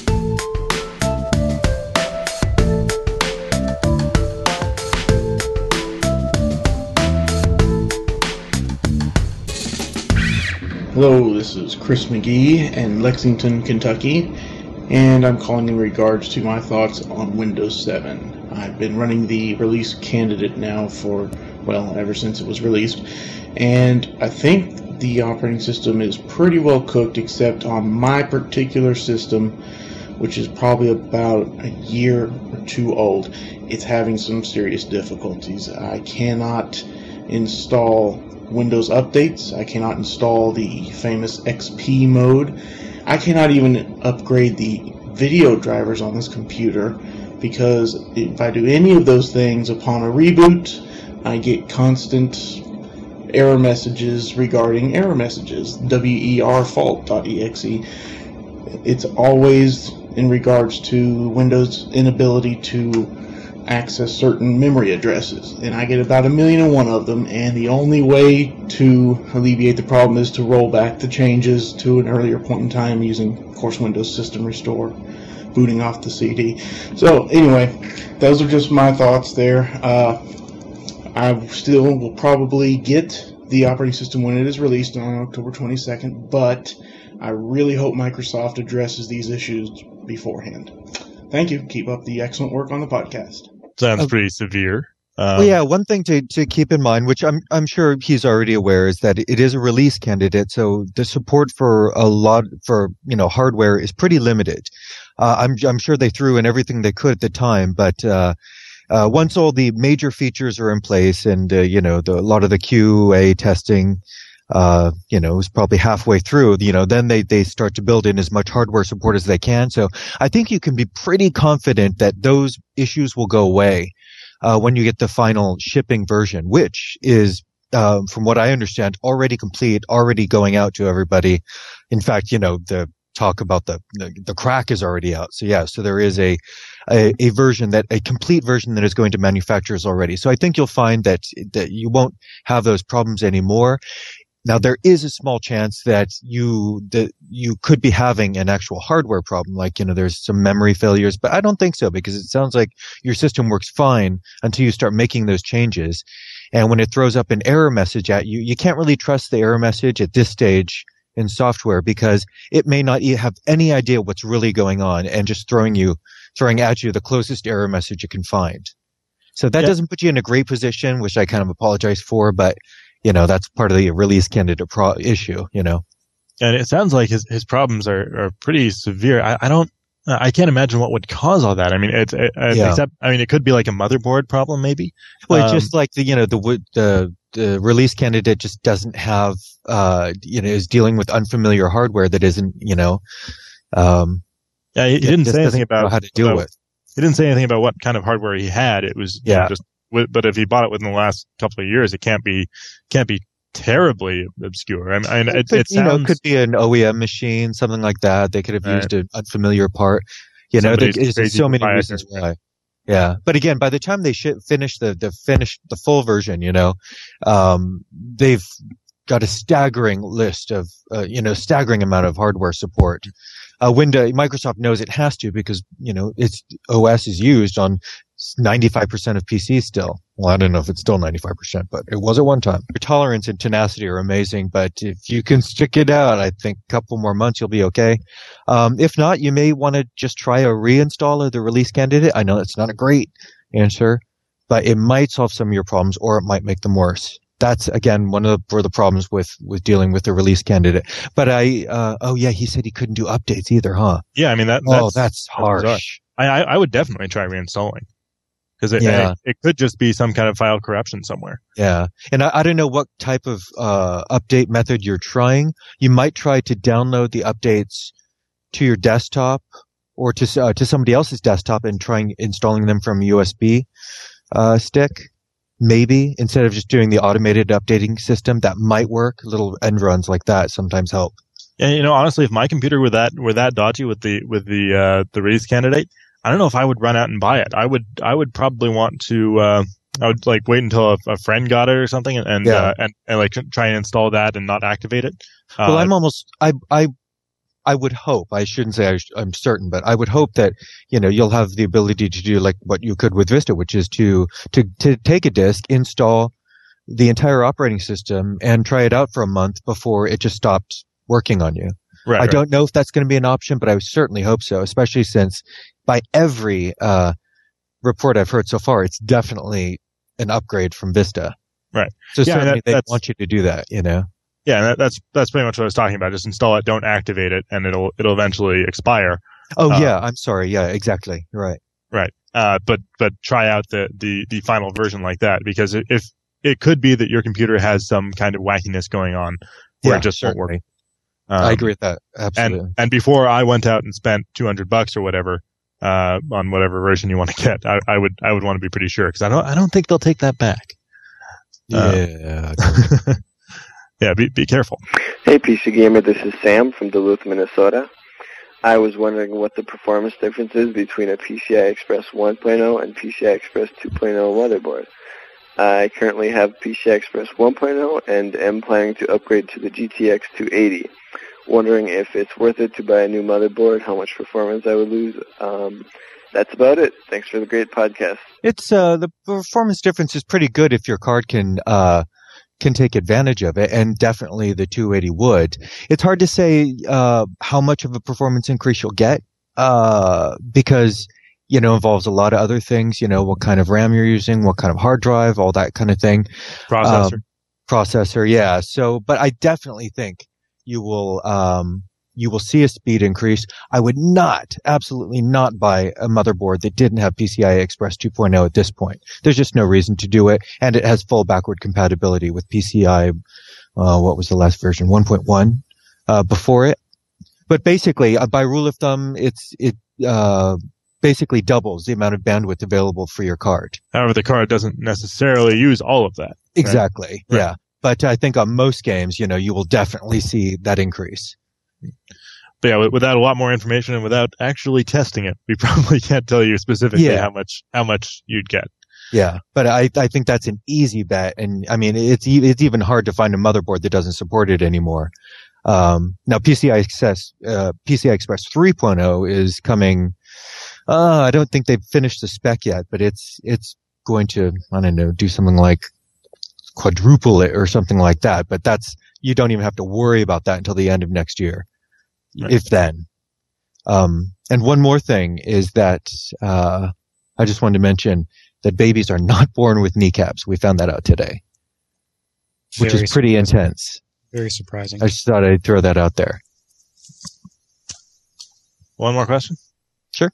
Speaker 8: Hello, this is Chris McGee in Lexington, Kentucky, and I'm calling in regards to my thoughts on Windows seven. I've been running the release candidate now for, well, ever since it was released, and I think the operating system is pretty well cooked, except on my particular system, which is probably about a year or two old. It's having some serious difficulties. I cannot install Windows updates. I cannot install the famous X P mode. I cannot even upgrade the video drivers on this computer because if I do any of those things upon a reboot, I get constant error messages regarding error messages, wer fault.exe. It's always in regards to Windows' inability to access certain memory addresses, and I get about a million and one of them, and the only way to alleviate the problem is to roll back the changes to an earlier point in time using, of course, Windows System Restore, booting off the C D. So anyway, those are just my thoughts there. Uh, I still will probably get the operating system when it is released on October twenty-second, but I really hope Microsoft addresses these issues beforehand. Thank you. Keep up the excellent work on the podcast.
Speaker 4: Sounds
Speaker 6: Uh,
Speaker 4: pretty severe. Um,
Speaker 6: Well, yeah, one thing to, to keep in mind, which I'm I'm sure he's already aware, is that it is a release candidate, so the support for a lot for you know hardware is pretty limited. Uh, I'm I'm sure they threw in everything they could at the time, but uh, uh, once all the major features are in place and uh, you know the, a lot of the Q A testing, uh, you know, is probably halfway through, you know, then they they start to build in as much hardware support as they can. So I think you can be pretty confident that those issues will go away Uh, when you get the final shipping version, which is, uh, from what I understand, already complete, already going out to everybody. In fact, you know, the talk about the, the, the crack is already out. So yeah, so there is a, a, a version that, a complete version that is going to manufacturers already. So I think you'll find that, that you won't have those problems anymore. Now, there is a small chance that you that you could be having an actual hardware problem, like, you know, there's some memory failures, but I don't think so because it sounds like your system works fine until you start making those changes. And when it throws up an error message at you, you can't really trust the error message at this stage in software because it may not have any idea what's really going on and just throwing you, throwing at you the closest error message it can find. So that
Speaker 4: Yeah.
Speaker 6: doesn't put you in a great position, which I kind of apologize for, but you know, that's part of the release candidate pro- issue, you know.
Speaker 4: And it sounds like his, his problems are, are pretty severe. I, I don't, I can't imagine what would cause all that. I mean, it's, it,
Speaker 6: Yeah.
Speaker 4: except, I mean, it could be like a motherboard problem, maybe.
Speaker 6: Well, it's
Speaker 4: Um,
Speaker 6: just like the, you know, the, wo- the, the release candidate just doesn't have, uh, you know, is dealing with unfamiliar hardware that isn't, you know, um,
Speaker 4: Yeah, he, he didn't
Speaker 6: just
Speaker 4: say anything
Speaker 6: doesn't know
Speaker 4: about
Speaker 6: how to deal
Speaker 4: about-
Speaker 6: with.
Speaker 4: He didn't say anything about what kind of hardware he had. It was you know,
Speaker 6: Yeah.
Speaker 4: just. With, but if he bought it within the last couple of years, it can't be can't be terribly obscure. I mean, I mean it,
Speaker 6: But,
Speaker 4: it
Speaker 6: you know,
Speaker 4: sounds
Speaker 6: it could be an O E M machine, something like that. They could have
Speaker 4: Right.
Speaker 6: used an unfamiliar part. You know,
Speaker 4: Somebody's
Speaker 6: there's
Speaker 4: crazy
Speaker 6: so many
Speaker 4: proprietor.
Speaker 6: reasons why. Yeah, but again, by the time they sh- finish the the finish the full version, you know, um, they've got a staggering list of uh, you know staggering amount of hardware support. Uh, Windows, Microsoft knows it has to because you know its O S is used on ninety-five percent of P Cs still. Well, I don't know if it's still ninety-five percent, but it was at one time. Your tolerance and tenacity are amazing, but if you can stick it out, I think a couple more months you'll be okay. Um, if not, you may want to just try a reinstall of the release candidate. I know it's not a great answer, but it might solve some of your problems or it might make them worse. That's again one of the, for the problems with, with dealing with the release candidate. But I, uh, oh yeah, he said he couldn't do updates either, huh?
Speaker 4: yeah. I mean that. That's,
Speaker 6: Oh, that's
Speaker 4: bizarre.
Speaker 6: harsh.
Speaker 4: I, I I would definitely try reinstalling because it,
Speaker 6: Yeah.
Speaker 4: it it could just be some kind of file corruption somewhere.
Speaker 6: Yeah. And I, I don't know what type of, uh, update method you're trying. You might try to download the updates to your desktop or to, uh, to somebody else's desktop and trying installing them from a U S B, uh, stick. Maybe instead of just doing the automated updating system, that might work. Little end runs like that sometimes help.
Speaker 4: And you know, honestly, if my computer were that were that dodgy with the with the uh, the release candidate, I don't know if I would run out and buy it. I would I would probably want to. Uh, I would like wait until a, a friend got it or something, and and,
Speaker 6: Yeah.
Speaker 4: uh, and and like try and install that and not activate it. Uh,
Speaker 6: Well, I'm almost, I, I, I would hope, I shouldn't say I sh- I'm certain, but I would hope that, you know, you'll have the ability to do like what you could with Vista, which is to, to, to take a disk, install the entire operating system and try it out for a month before it just stopped working on you.
Speaker 4: right,
Speaker 6: I
Speaker 4: right.
Speaker 6: don't know if that's going to be an option, but I certainly hope so, especially since by every, uh, report I've heard so far, it's definitely an upgrade from Vista.
Speaker 4: Right.
Speaker 6: So
Speaker 4: Yeah,
Speaker 6: certainly
Speaker 4: that-
Speaker 6: they
Speaker 4: that's-
Speaker 6: want you to do that, you know?
Speaker 4: Yeah, and that, that's that's pretty much what I was talking about. Just install it, don't activate it, and it'll it'll eventually expire.
Speaker 6: Oh
Speaker 4: Uh,
Speaker 6: yeah, I'm sorry. Yeah, exactly. You're right.
Speaker 4: Right. Uh, but but try out the, the, the final version like that because it, if it could be that your computer has some kind of wackiness going on where
Speaker 6: Yeah,
Speaker 4: it just won't work.
Speaker 6: certainly.
Speaker 4: Um,
Speaker 6: I agree with that. Absolutely.
Speaker 4: And and before I went out and spent two hundred bucks or whatever uh, on whatever version you want to get, I, I would I would want to be pretty sure because I don't I don't think they'll take that back. Uh,
Speaker 6: yeah.
Speaker 4: Yeah, be be careful.
Speaker 9: Hey, P C Gamer, this is Sam from Duluth, Minnesota. I was wondering what the performance difference is between a P C I Express one point oh and P C I Express two point oh motherboard. I currently have P C I Express one point oh and am planning to upgrade to the G T X two eighty. Wondering if it's worth it to buy a new motherboard, how much performance I would lose. Um, that's about it. Thanks for the great podcast.
Speaker 6: It's uh the performance difference is pretty good if your card can uh can take advantage of it, and definitely the two eighty would. It's hard to say uh how much of a performance increase you'll get uh because you know involves a lot of other things, you know, what kind of RAM you're using, what kind of hard drive, all that kind of thing.
Speaker 4: Processor.
Speaker 6: Um, processor, yeah. So, but I definitely think you will um you will see a speed increase. I would not, absolutely not buy a motherboard that didn't have P C I Express two point oh at this point. There's just no reason to do it. And it has full backward compatibility with P C I, uh, what was the last version? one point one, uh, before it. But basically, uh, by rule of thumb, it's, it, uh, basically doubles the amount of bandwidth available for your card.
Speaker 4: However, the card doesn't necessarily use all of that. Right?
Speaker 6: Exactly.
Speaker 4: Right.
Speaker 6: Yeah. But I think on most games, you know, you will definitely see that increase.
Speaker 4: But yeah, without a lot more information and without actually testing it, we probably can't tell you specifically
Speaker 6: Yeah.
Speaker 4: how much how much you'd get.
Speaker 6: Yeah, but I I think that's an easy bet, and I mean it's e- it's even hard to find a motherboard that doesn't support it anymore. Um, now P C I Express uh, P C I Express three point oh is coming. Uh, I don't think they've finished the spec yet, but it's it's going to I don't know do something like quadruple it or something like that. But that's you don't even have to worry about that until the end of next year,
Speaker 4: Right.
Speaker 6: if then. Um, and one more thing is that uh, I just wanted to mention that babies are not born with kneecaps. We found that out today. which
Speaker 5: Very
Speaker 6: is pretty
Speaker 5: surprising.
Speaker 6: intense.
Speaker 5: Very surprising.
Speaker 6: I just thought I'd throw that out there.
Speaker 4: One more question?
Speaker 6: Sure.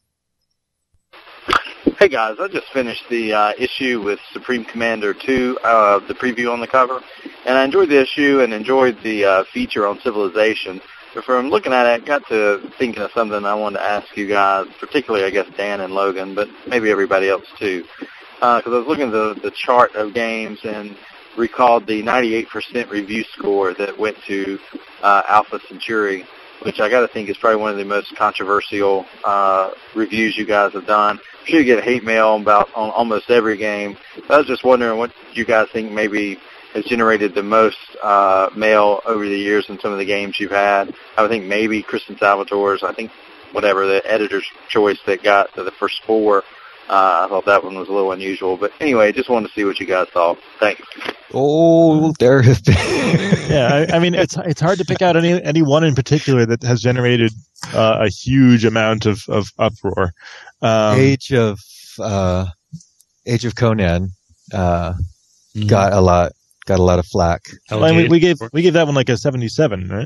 Speaker 10: Hey guys, I just finished the uh, issue with Supreme Commander two, uh, the preview on the cover, and I enjoyed the issue and enjoyed the uh, feature on Civilization. But from looking at it, I got to thinking of something I wanted to ask you guys, particularly I guess Dan and Logan, but maybe everybody else too. Because uh, I was looking at the, the chart of games and recalled the ninety-eight percent review score that went to uh, Alpha Centauri, which I got to think is probably one of the most controversial uh, reviews you guys have done. I'm sure you get hate mail about on almost every game. I was just wondering what you guys think maybe has generated the most uh, mail over the years in some of the games you've had. I would think maybe Kristen Salvatore's, I think whatever, the editor's choice that got to the first four. Uh, I thought that one was a little unusual. But anyway, just wanted to see what you guys thought. Thanks.
Speaker 6: Oh, there have been.
Speaker 4: Yeah, I, I mean, it's it's hard to pick out any any one in particular that has generated uh, a huge amount of, of uproar. Um,
Speaker 6: Age of uh, Age of Conan uh,
Speaker 5: Mhm.
Speaker 6: got a lot got a lot of flack.
Speaker 4: I mean, we, we gave we gave that one like a seventy-seven, right?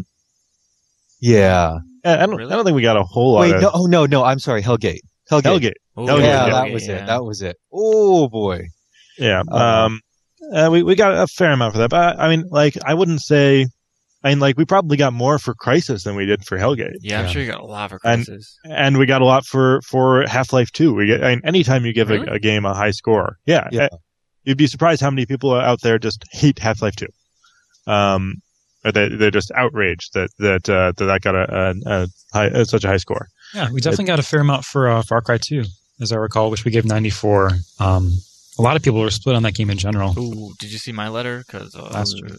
Speaker 6: Yeah.
Speaker 4: I, I don't
Speaker 7: Really?
Speaker 4: I don't think we got a whole lot.
Speaker 6: Wait,
Speaker 4: of
Speaker 6: no, oh no, no, I'm sorry, Hellgate. Hellgate.
Speaker 4: Hellgate.
Speaker 7: Oh,
Speaker 4: Hellgate,
Speaker 6: Yeah,
Speaker 4: yeah.
Speaker 6: that was
Speaker 7: yeah.
Speaker 6: it. That was it. Oh boy.
Speaker 4: Yeah.
Speaker 6: Uh,
Speaker 4: Um, uh, we we got a fair amount for that, but I mean, like, I wouldn't say. I mean, like, we probably got more for Crisis than we did for Hellgate,
Speaker 7: Yeah, I'm
Speaker 5: Yeah.
Speaker 7: sure you got a lot of
Speaker 4: And-
Speaker 7: crisis.
Speaker 4: and we got a lot for for Half-Life two. We get. I mean, anytime you give
Speaker 7: Really?
Speaker 4: a, a game a high score, yeah,
Speaker 6: Yeah.
Speaker 4: uh, you'd be surprised how many people out there just hate Half-Life two. Um, or they they're just outraged that that uh, that that got a, a, a high uh, such a high score.
Speaker 5: Yeah, we definitely got a fair amount for uh, Far Cry two, as I recall, which we gave ninety-four. Um, a lot of people were split on that game in general.
Speaker 7: Ooh, did you see my letter? Because uh,
Speaker 5: Last year.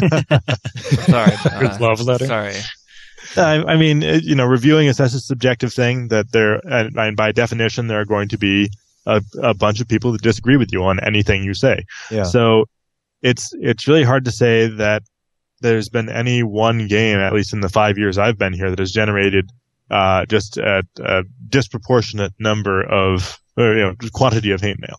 Speaker 7: sorry,
Speaker 5: Good
Speaker 7: uh,
Speaker 5: love letter.
Speaker 7: sorry.
Speaker 4: I, I mean, it, you know, reviewing is such a subjective thing that there, and, and by definition, there are going to be a, a bunch of people that disagree with you on anything you say.
Speaker 6: Yeah.
Speaker 4: So it's it's really hard to say that there's been any one game, at least in the five years I've been here, that has generated uh, just a, a disproportionate number of, or, you know, quantity of hate mail.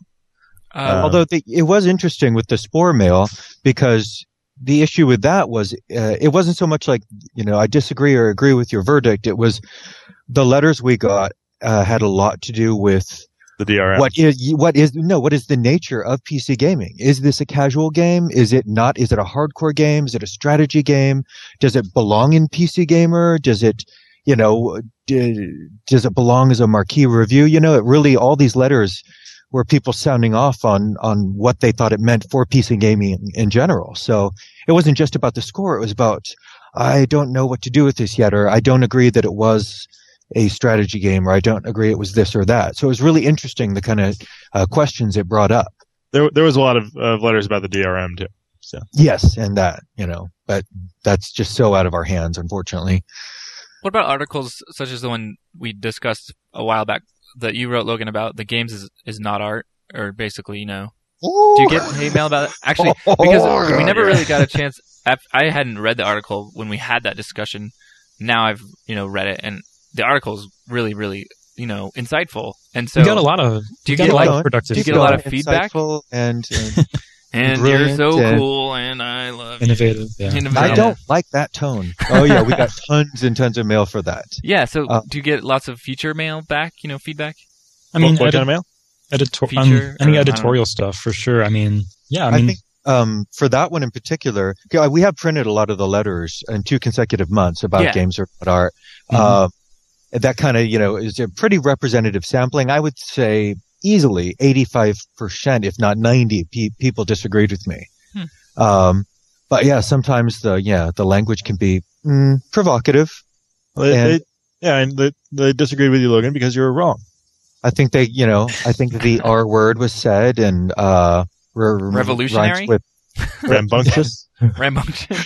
Speaker 7: Uh,
Speaker 6: Although the, it was interesting with the Spore mail because the issue with that was uh, it wasn't so much like, you know, I disagree or agree with your verdict. It was the letters we got uh, had a lot to do with
Speaker 4: The D R M.
Speaker 6: what is what is no what is the nature of P C gaming? Is this a casual game? Is it not? Is it a hardcore game? Is it a strategy game? Does it belong in P C Gamer? Does it, you know, d- does it belong as a marquee review? You know, it really all these letters were people sounding off on on what they thought it meant for P C gaming in, in general. So it wasn't just about the score. It was about I don't know what to do with this yet, or I don't agree that it was a strategy game, or I don't agree it was this or that. So it was really interesting the kind of uh, questions it brought up.
Speaker 4: There, there was a lot of, of letters about the D R M too. So
Speaker 6: Yes, and that, you know, but that's just so out of our hands, unfortunately.
Speaker 7: What about articles such as the one we discussed a while back that you wrote, Logan, about the games is, is not art, or basically, you know, do you get hate mail about it? Actually, because we never really got a chance. I hadn't read the article when we had that discussion. Now I've, you know, read it, and the article is really, really, you know, insightful. And so,
Speaker 5: we got a lot of.
Speaker 7: do you
Speaker 5: we got
Speaker 7: get
Speaker 5: a lot
Speaker 7: like,
Speaker 5: of productive.
Speaker 7: do you get a lot of feedback?
Speaker 6: Insightful and, and
Speaker 7: And you're
Speaker 6: brilliant
Speaker 7: so
Speaker 6: and
Speaker 7: cool, and I love
Speaker 5: Innovative, yeah.
Speaker 7: you. Innovative.
Speaker 6: I don't like that tone. Oh yeah, we got tons and tons of mail for that.
Speaker 7: Yeah. So,
Speaker 6: Uh,
Speaker 7: do you get lots of feature mail back? You know, feedback.
Speaker 5: I mean,
Speaker 4: what, what
Speaker 5: edit-
Speaker 4: kind of mail?
Speaker 5: editor-
Speaker 7: Feature,
Speaker 5: um, any
Speaker 7: or, I don't
Speaker 5: editorial stuff for sure. I mean, yeah, I
Speaker 6: I
Speaker 5: mean,
Speaker 6: think um, for that one in particular, yeah, we have printed a lot of the letters in two consecutive months about
Speaker 7: Yeah.
Speaker 6: games or about art.
Speaker 5: Mhm.
Speaker 6: Uh, that kind of, you know, is a pretty representative sampling. I would say easily eighty-five percent, if not ninety, pe- people disagreed with me.
Speaker 7: Hmm.
Speaker 6: Um, but yeah, sometimes the, yeah, the language can be mm, provocative.
Speaker 4: Well, they,
Speaker 6: And-
Speaker 4: they, yeah, and they, they disagreed with you, Logan, because you were wrong.
Speaker 6: I think they, you know, I think the R word was said and, uh, r- r-
Speaker 7: Revolutionary?
Speaker 6: rhymes with
Speaker 4: Rambunctious.
Speaker 7: Rambunctious.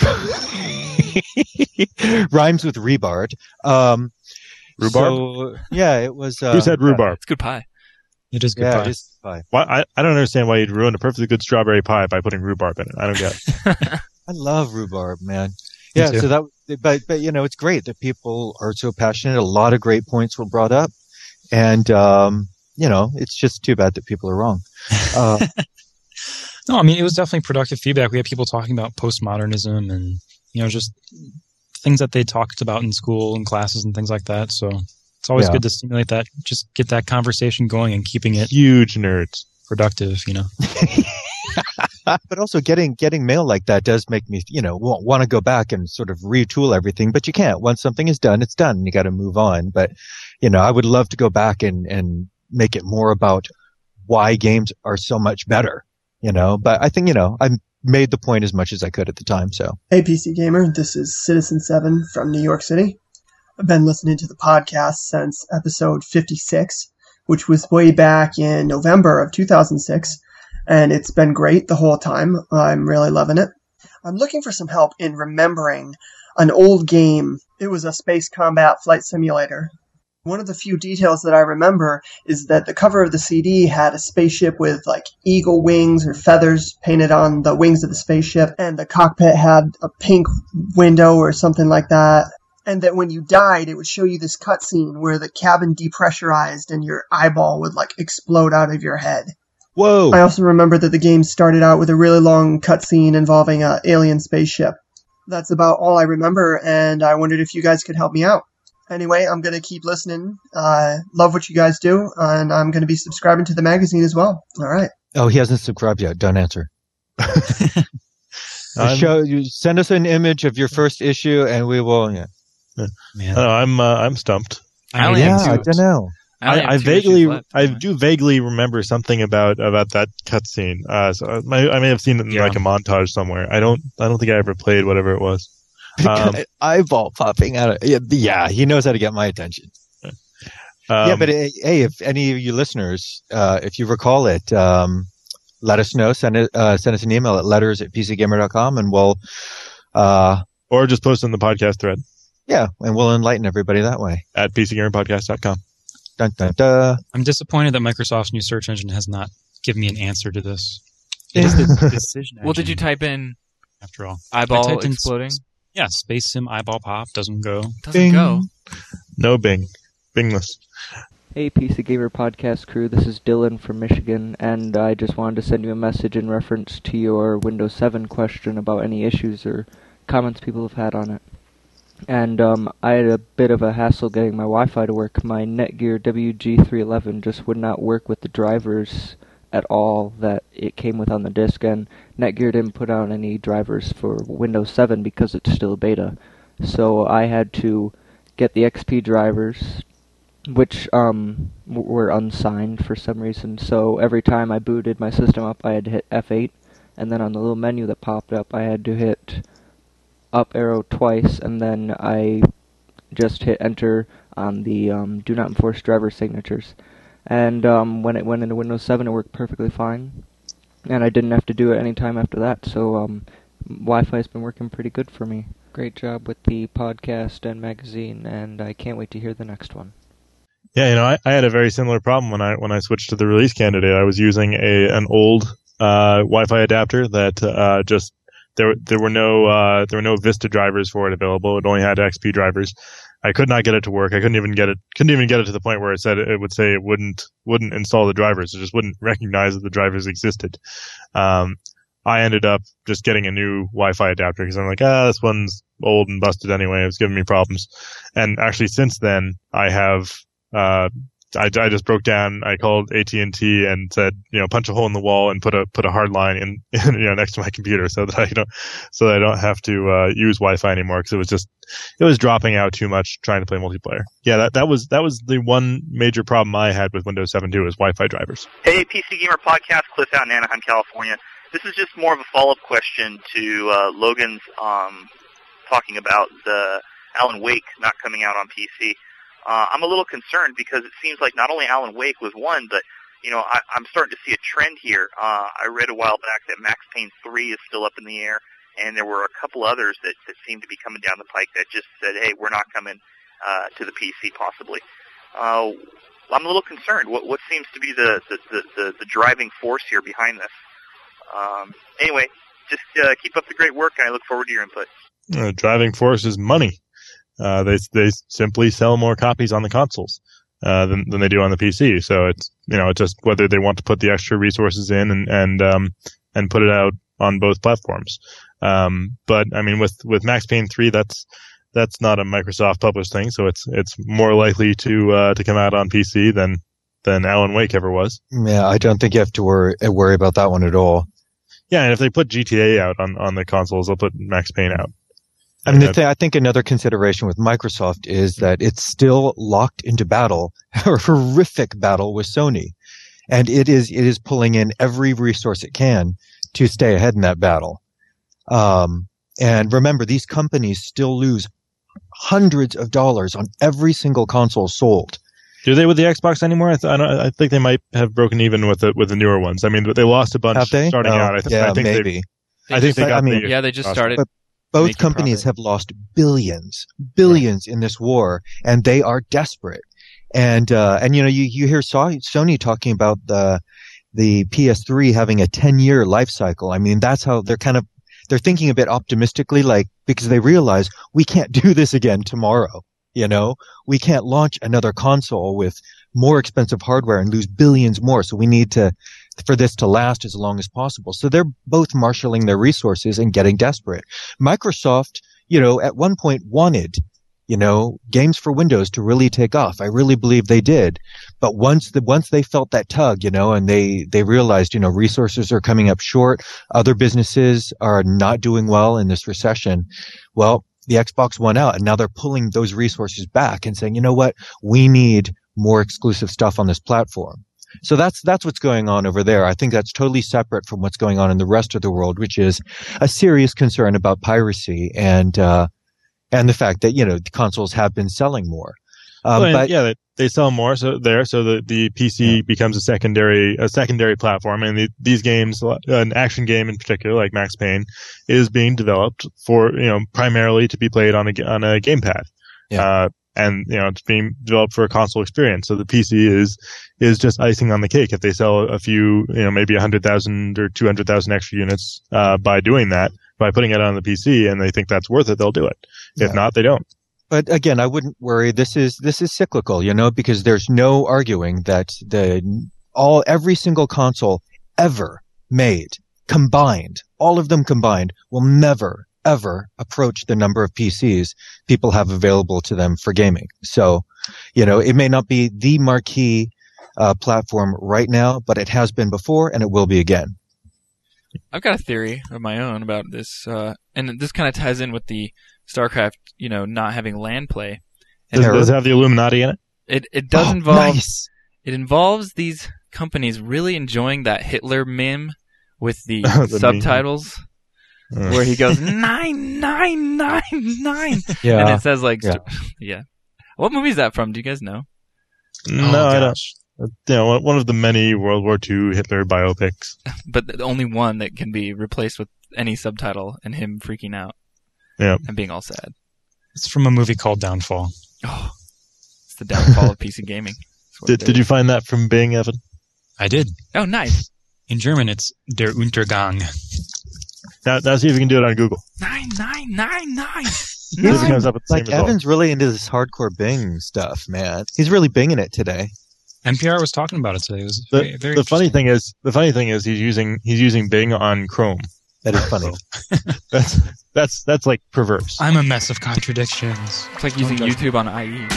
Speaker 6: rhymes with rebard. Um,
Speaker 4: Rhubarb?
Speaker 6: So, yeah, it was. Uh,
Speaker 4: Who said rhubarb?
Speaker 7: It's good pie.
Speaker 5: it is good.
Speaker 6: Yeah,
Speaker 5: pie.
Speaker 6: it is pie.
Speaker 4: Why, I, I don't understand why you'd ruin a perfectly good strawberry pie by putting rhubarb in it. I don't get it.
Speaker 6: I love rhubarb, man.
Speaker 5: Me
Speaker 6: Yeah,
Speaker 5: too.
Speaker 6: so that, but, but, you know, it's great that people are so passionate. A lot of great points were brought up. And, um, you know, it's just too bad that people are wrong. Uh,
Speaker 5: No, I mean, it was definitely productive feedback. We had people talking about postmodernism and, you know, just things that they talked about in school and classes and things like that. So it's always
Speaker 6: Yeah.
Speaker 5: good to stimulate that, just get that conversation going and keeping it
Speaker 4: Huge nerds.
Speaker 5: productive, you know.
Speaker 6: But also getting getting mail like that does make me, you know, want to go back and sort of retool everything. But you can't. Once something is done, it's done. You got to move on. But, you know, I would love to go back and, and make it more about why games are so much better, you know. But I think, you know, I made the point as much as I could at the time. So,
Speaker 11: Hey, P C Gamer, this is Citizen seven from New York City. I've been listening to the podcast since episode fifty-six, which was way back in November of two thousand six, and it's been great the whole time. I'm really loving it. I'm looking for some help in remembering an old game. It was a space combat flight simulator. One of the few details that I remember is that the cover of the C D had a spaceship with like eagle wings or feathers painted on the wings of the spaceship, and the cockpit had a pink window or something like that. And that when you died, it would show you this cutscene where the cabin depressurized and your eyeball would like explode out of your head.
Speaker 6: whoa.
Speaker 11: I also remember that the game started out with a really long cutscene involving an alien spaceship. That's about all I remember, and I wondered if you guys could help me out. Anyway, I'm going to keep listening. Uh, love what you guys do, and I'm going to be subscribing to the magazine as well. All right.
Speaker 6: Oh, he hasn't subscribed yet. Don't answer.
Speaker 4: I'm-
Speaker 6: Show you send us an image of your first issue, and we will. Yeah,
Speaker 4: I
Speaker 5: Man.
Speaker 4: don't know, I'm uh, I'm stumped.
Speaker 7: I only
Speaker 6: yeah
Speaker 7: have
Speaker 6: I
Speaker 7: two.
Speaker 6: don't know.
Speaker 7: I, only
Speaker 4: I,
Speaker 7: have
Speaker 4: I
Speaker 7: two
Speaker 4: vaguely,
Speaker 7: issues left,
Speaker 4: I
Speaker 7: anyway.
Speaker 4: do vaguely remember something about about that cutscene. Uh, so I, may- I may have seen it in
Speaker 5: Yeah.
Speaker 4: like a montage somewhere. I don't, I don't think I ever played whatever it was. Um,
Speaker 6: Eyeball popping out of yeah, yeah, he knows how to get my attention.
Speaker 4: um,
Speaker 6: yeah, but uh, hey, if any of you listeners, uh, if you recall it, um, let us know. Send it, uh, send us an email at letters at p c gamer dot com, and we'll, uh,
Speaker 4: or just post in the podcast thread
Speaker 6: yeah, and we'll enlighten everybody that way.
Speaker 4: at p c gamer podcast dot com.
Speaker 6: Dun, dun, dun.
Speaker 5: I'm disappointed that Microsoft's new search engine has not given me an answer to this. It is the decision
Speaker 7: Well, did you
Speaker 5: engine,
Speaker 7: type in
Speaker 5: after all?
Speaker 7: eyeball
Speaker 5: I typed in
Speaker 7: exploding?
Speaker 5: s- Yeah, Space Sim eyeball pop doesn't go.
Speaker 7: Doesn't
Speaker 6: Bing.
Speaker 7: go.
Speaker 4: No Bing, Bingless.
Speaker 12: Hey, P C Gamer podcast crew, this is Dylan from Michigan, and I just wanted to send you a message in reference to your Windows seven question about any issues or comments people have had on it. And um, I had a bit of a hassle getting my Wi-Fi to work. My Netgear W G three eleven just would not work with the drivers at all that it came with on the disk, and Netgear didn't put out any drivers for Windows seven because it's still beta. So I had to get the X P drivers, which um, w- were unsigned for some reason. So every time I booted my system up, I had to hit F eight, and then on the little menu that popped up, I had to hit up arrow twice, and then I just hit enter on the um, do not enforce driver signatures. And um, when it went into Windows seven, it worked perfectly fine, and I didn't have to do it any time after that. So um, Wi-Fi's been working pretty good for me. Great job with the podcast and magazine, and I can't wait to hear the next one.
Speaker 4: Yeah, you know, I, I had a very similar problem when I when I switched to the release candidate. I was using a an old uh, Wi-Fi adapter that uh, just there there were no uh, there were no Vista drivers for it available. It only had X P drivers. I could not get it to work. I couldn't even get it couldn't even get it to the point where it said it would say it wouldn't wouldn't install the drivers. It just wouldn't recognize that the drivers existed. Um, I ended up just getting a new Wi-Fi adapter because I'm like, ah, this one's old and busted anyway. It was giving me problems. And actually, since then, I have. Uh, I, I just broke down. I called A T and T and said, you know, punch a hole in the wall and put a put a hard line in, in you know, next to my computer so that I don't so that I don't have to uh, use Wi-Fi anymore because it was just it was dropping out too much trying to play multiplayer. Yeah, that that was that was the one major problem I had with Windows seven two is Wi-Fi drivers.
Speaker 10: Hey, P C Gamer Podcast, Cliff out in Anaheim, California. This is just more of a follow-up question to uh, Logan's um, talking about the Alan Wake not coming out on P C. Uh, I'm a little concerned because it seems like not only Alan Wake was one, but, you know, I, I'm starting to see a trend here. Uh, I read a while back that Max Payne three is still up in the air, and there were a couple others that, that seemed to be coming down the pike that just said, hey, we're not coming uh, to the P C possibly. Uh, I'm a little concerned. What, what seems to be the, the, the, the, the driving force here behind this? Um, anyway, just uh, keep up the great work, and I look forward to your input.
Speaker 4: Uh, driving force is money. Uh, they they simply sell more copies on the consoles uh, than than they do on the P C. So it's you know it's just whether they want to put the extra resources in and and um and put it out on both platforms. Um, but I mean, with, with Max Payne three, that's, that's not a Microsoft published thing, so it's, it's more likely to, uh, to come out on P C than, than Alan Wake ever was.
Speaker 6: Yeah, I don't think you have to worry, worry about that one at all.
Speaker 4: Yeah, and if they put G T A out on, on the consoles, they'll put Max Payne out.
Speaker 6: I mean, the th- I think another consideration with Microsoft is that it's still locked into battle, a horrific battle with Sony. And it is, it is pulling in every resource it can to stay ahead in that battle. Um, and remember, these companies still lose hundreds of dollars on every single console sold.
Speaker 4: Do they with the Xbox anymore? I, th- I, don't, I think they might have broken even with the with the newer ones. I mean, they lost a bunch
Speaker 6: have they?
Speaker 4: starting
Speaker 6: oh,
Speaker 4: out. I, th-
Speaker 6: yeah,
Speaker 4: I think
Speaker 6: maybe.
Speaker 4: I think they got.
Speaker 6: I mean,
Speaker 4: the,
Speaker 7: yeah, they just started.
Speaker 6: But both companies have lost billions, billions right. in this war, and they are desperate. And uh, and you know, you you hear Sony talking about the the P S three having a ten year life cycle. I mean, that's how they're kind of they're thinking a bit optimistically, like because they realize we can't do this again tomorrow. You know, we can't launch another console with more expensive hardware and lose billions more. So we need to, for this to last as long as possible. So they're both marshaling their resources and getting desperate. Microsoft, you know, at one point wanted, you know, games for Windows to really take off. I really believe they did. But once the, once they felt that tug, you know, and they, they realized, you know, resources are coming up short. Other businesses are not doing well in this recession. Well, the Xbox won out, and now they're pulling those resources back and saying, you know what, we need more exclusive stuff on this platform. So that's that's what's going on over there. I think that's totally separate from what's going on in the rest of the world, which is a serious concern about piracy and uh and the fact that, you know, the consoles have been selling more. Um,
Speaker 4: well,
Speaker 6: but
Speaker 4: yeah, they, they sell more so there, so the, the P C yeah. becomes a secondary a secondary platform, and the, these games, an action game in particular, like Max Payne, is being developed for, you know, primarily to be played on a on a gamepad, yeah. uh, and you know, it's being developed for a console experience. So the P C is is just icing on the cake. If they sell a few, you know, maybe a hundred thousand or two hundred thousand extra units uh, by doing that, by putting it on the P C, and they think that's worth it, they'll do it. If yeah. not, they don't.
Speaker 6: But again, I wouldn't worry. This is this is cyclical, you know, because there's no arguing that the all every single console ever made combined, all of them combined, will never ever approach the number of P Cs people have available to them for gaming. So, you know, it may not be the marquee uh, platform right now, but it has been before, and it will be again.
Speaker 7: I've got a theory of my own about this, uh, and this kind of ties in with the StarCraft, you know, not having LAN play.
Speaker 4: And does, does it have the Illuminati in it?
Speaker 7: It it does
Speaker 6: oh,
Speaker 7: involve.
Speaker 6: Nice.
Speaker 7: It involves these companies really enjoying that Hitler meme with the,
Speaker 4: the
Speaker 7: subtitles, uh. where he goes nine nine nine nine,
Speaker 6: yeah,
Speaker 7: and it says like,
Speaker 6: yeah.
Speaker 7: yeah. What movie is that from? Do you guys know?
Speaker 4: No, oh, I don't. You know, one of the many World War Two Hitler biopics.
Speaker 7: But the only one that can be replaced with any subtitle and him freaking out.
Speaker 4: Yeah.
Speaker 7: And being all sad.
Speaker 5: It's from a movie called Downfall.
Speaker 7: Oh, it's the downfall of P C gaming.
Speaker 4: Did Did you find that from Bing, Evan?
Speaker 5: I did.
Speaker 7: Oh, nice.
Speaker 5: In German, it's Der Untergang.
Speaker 4: Now, now see if you can do it on Google.
Speaker 7: Nine, nine, nine, nine.
Speaker 4: See if it comes up with the
Speaker 6: like
Speaker 4: same result.
Speaker 6: Evan's really into this hardcore Bing stuff, man. He's really binging it today.
Speaker 5: N P R was talking about it today. It was
Speaker 4: the,
Speaker 5: very, very
Speaker 4: the funny thing is, the funny thing is, he's using he's using Bing on Chrome.
Speaker 6: That is funny.
Speaker 4: that's that's that's like perverse.
Speaker 5: I'm a mess of contradictions.
Speaker 7: It's like using YouTube on I E.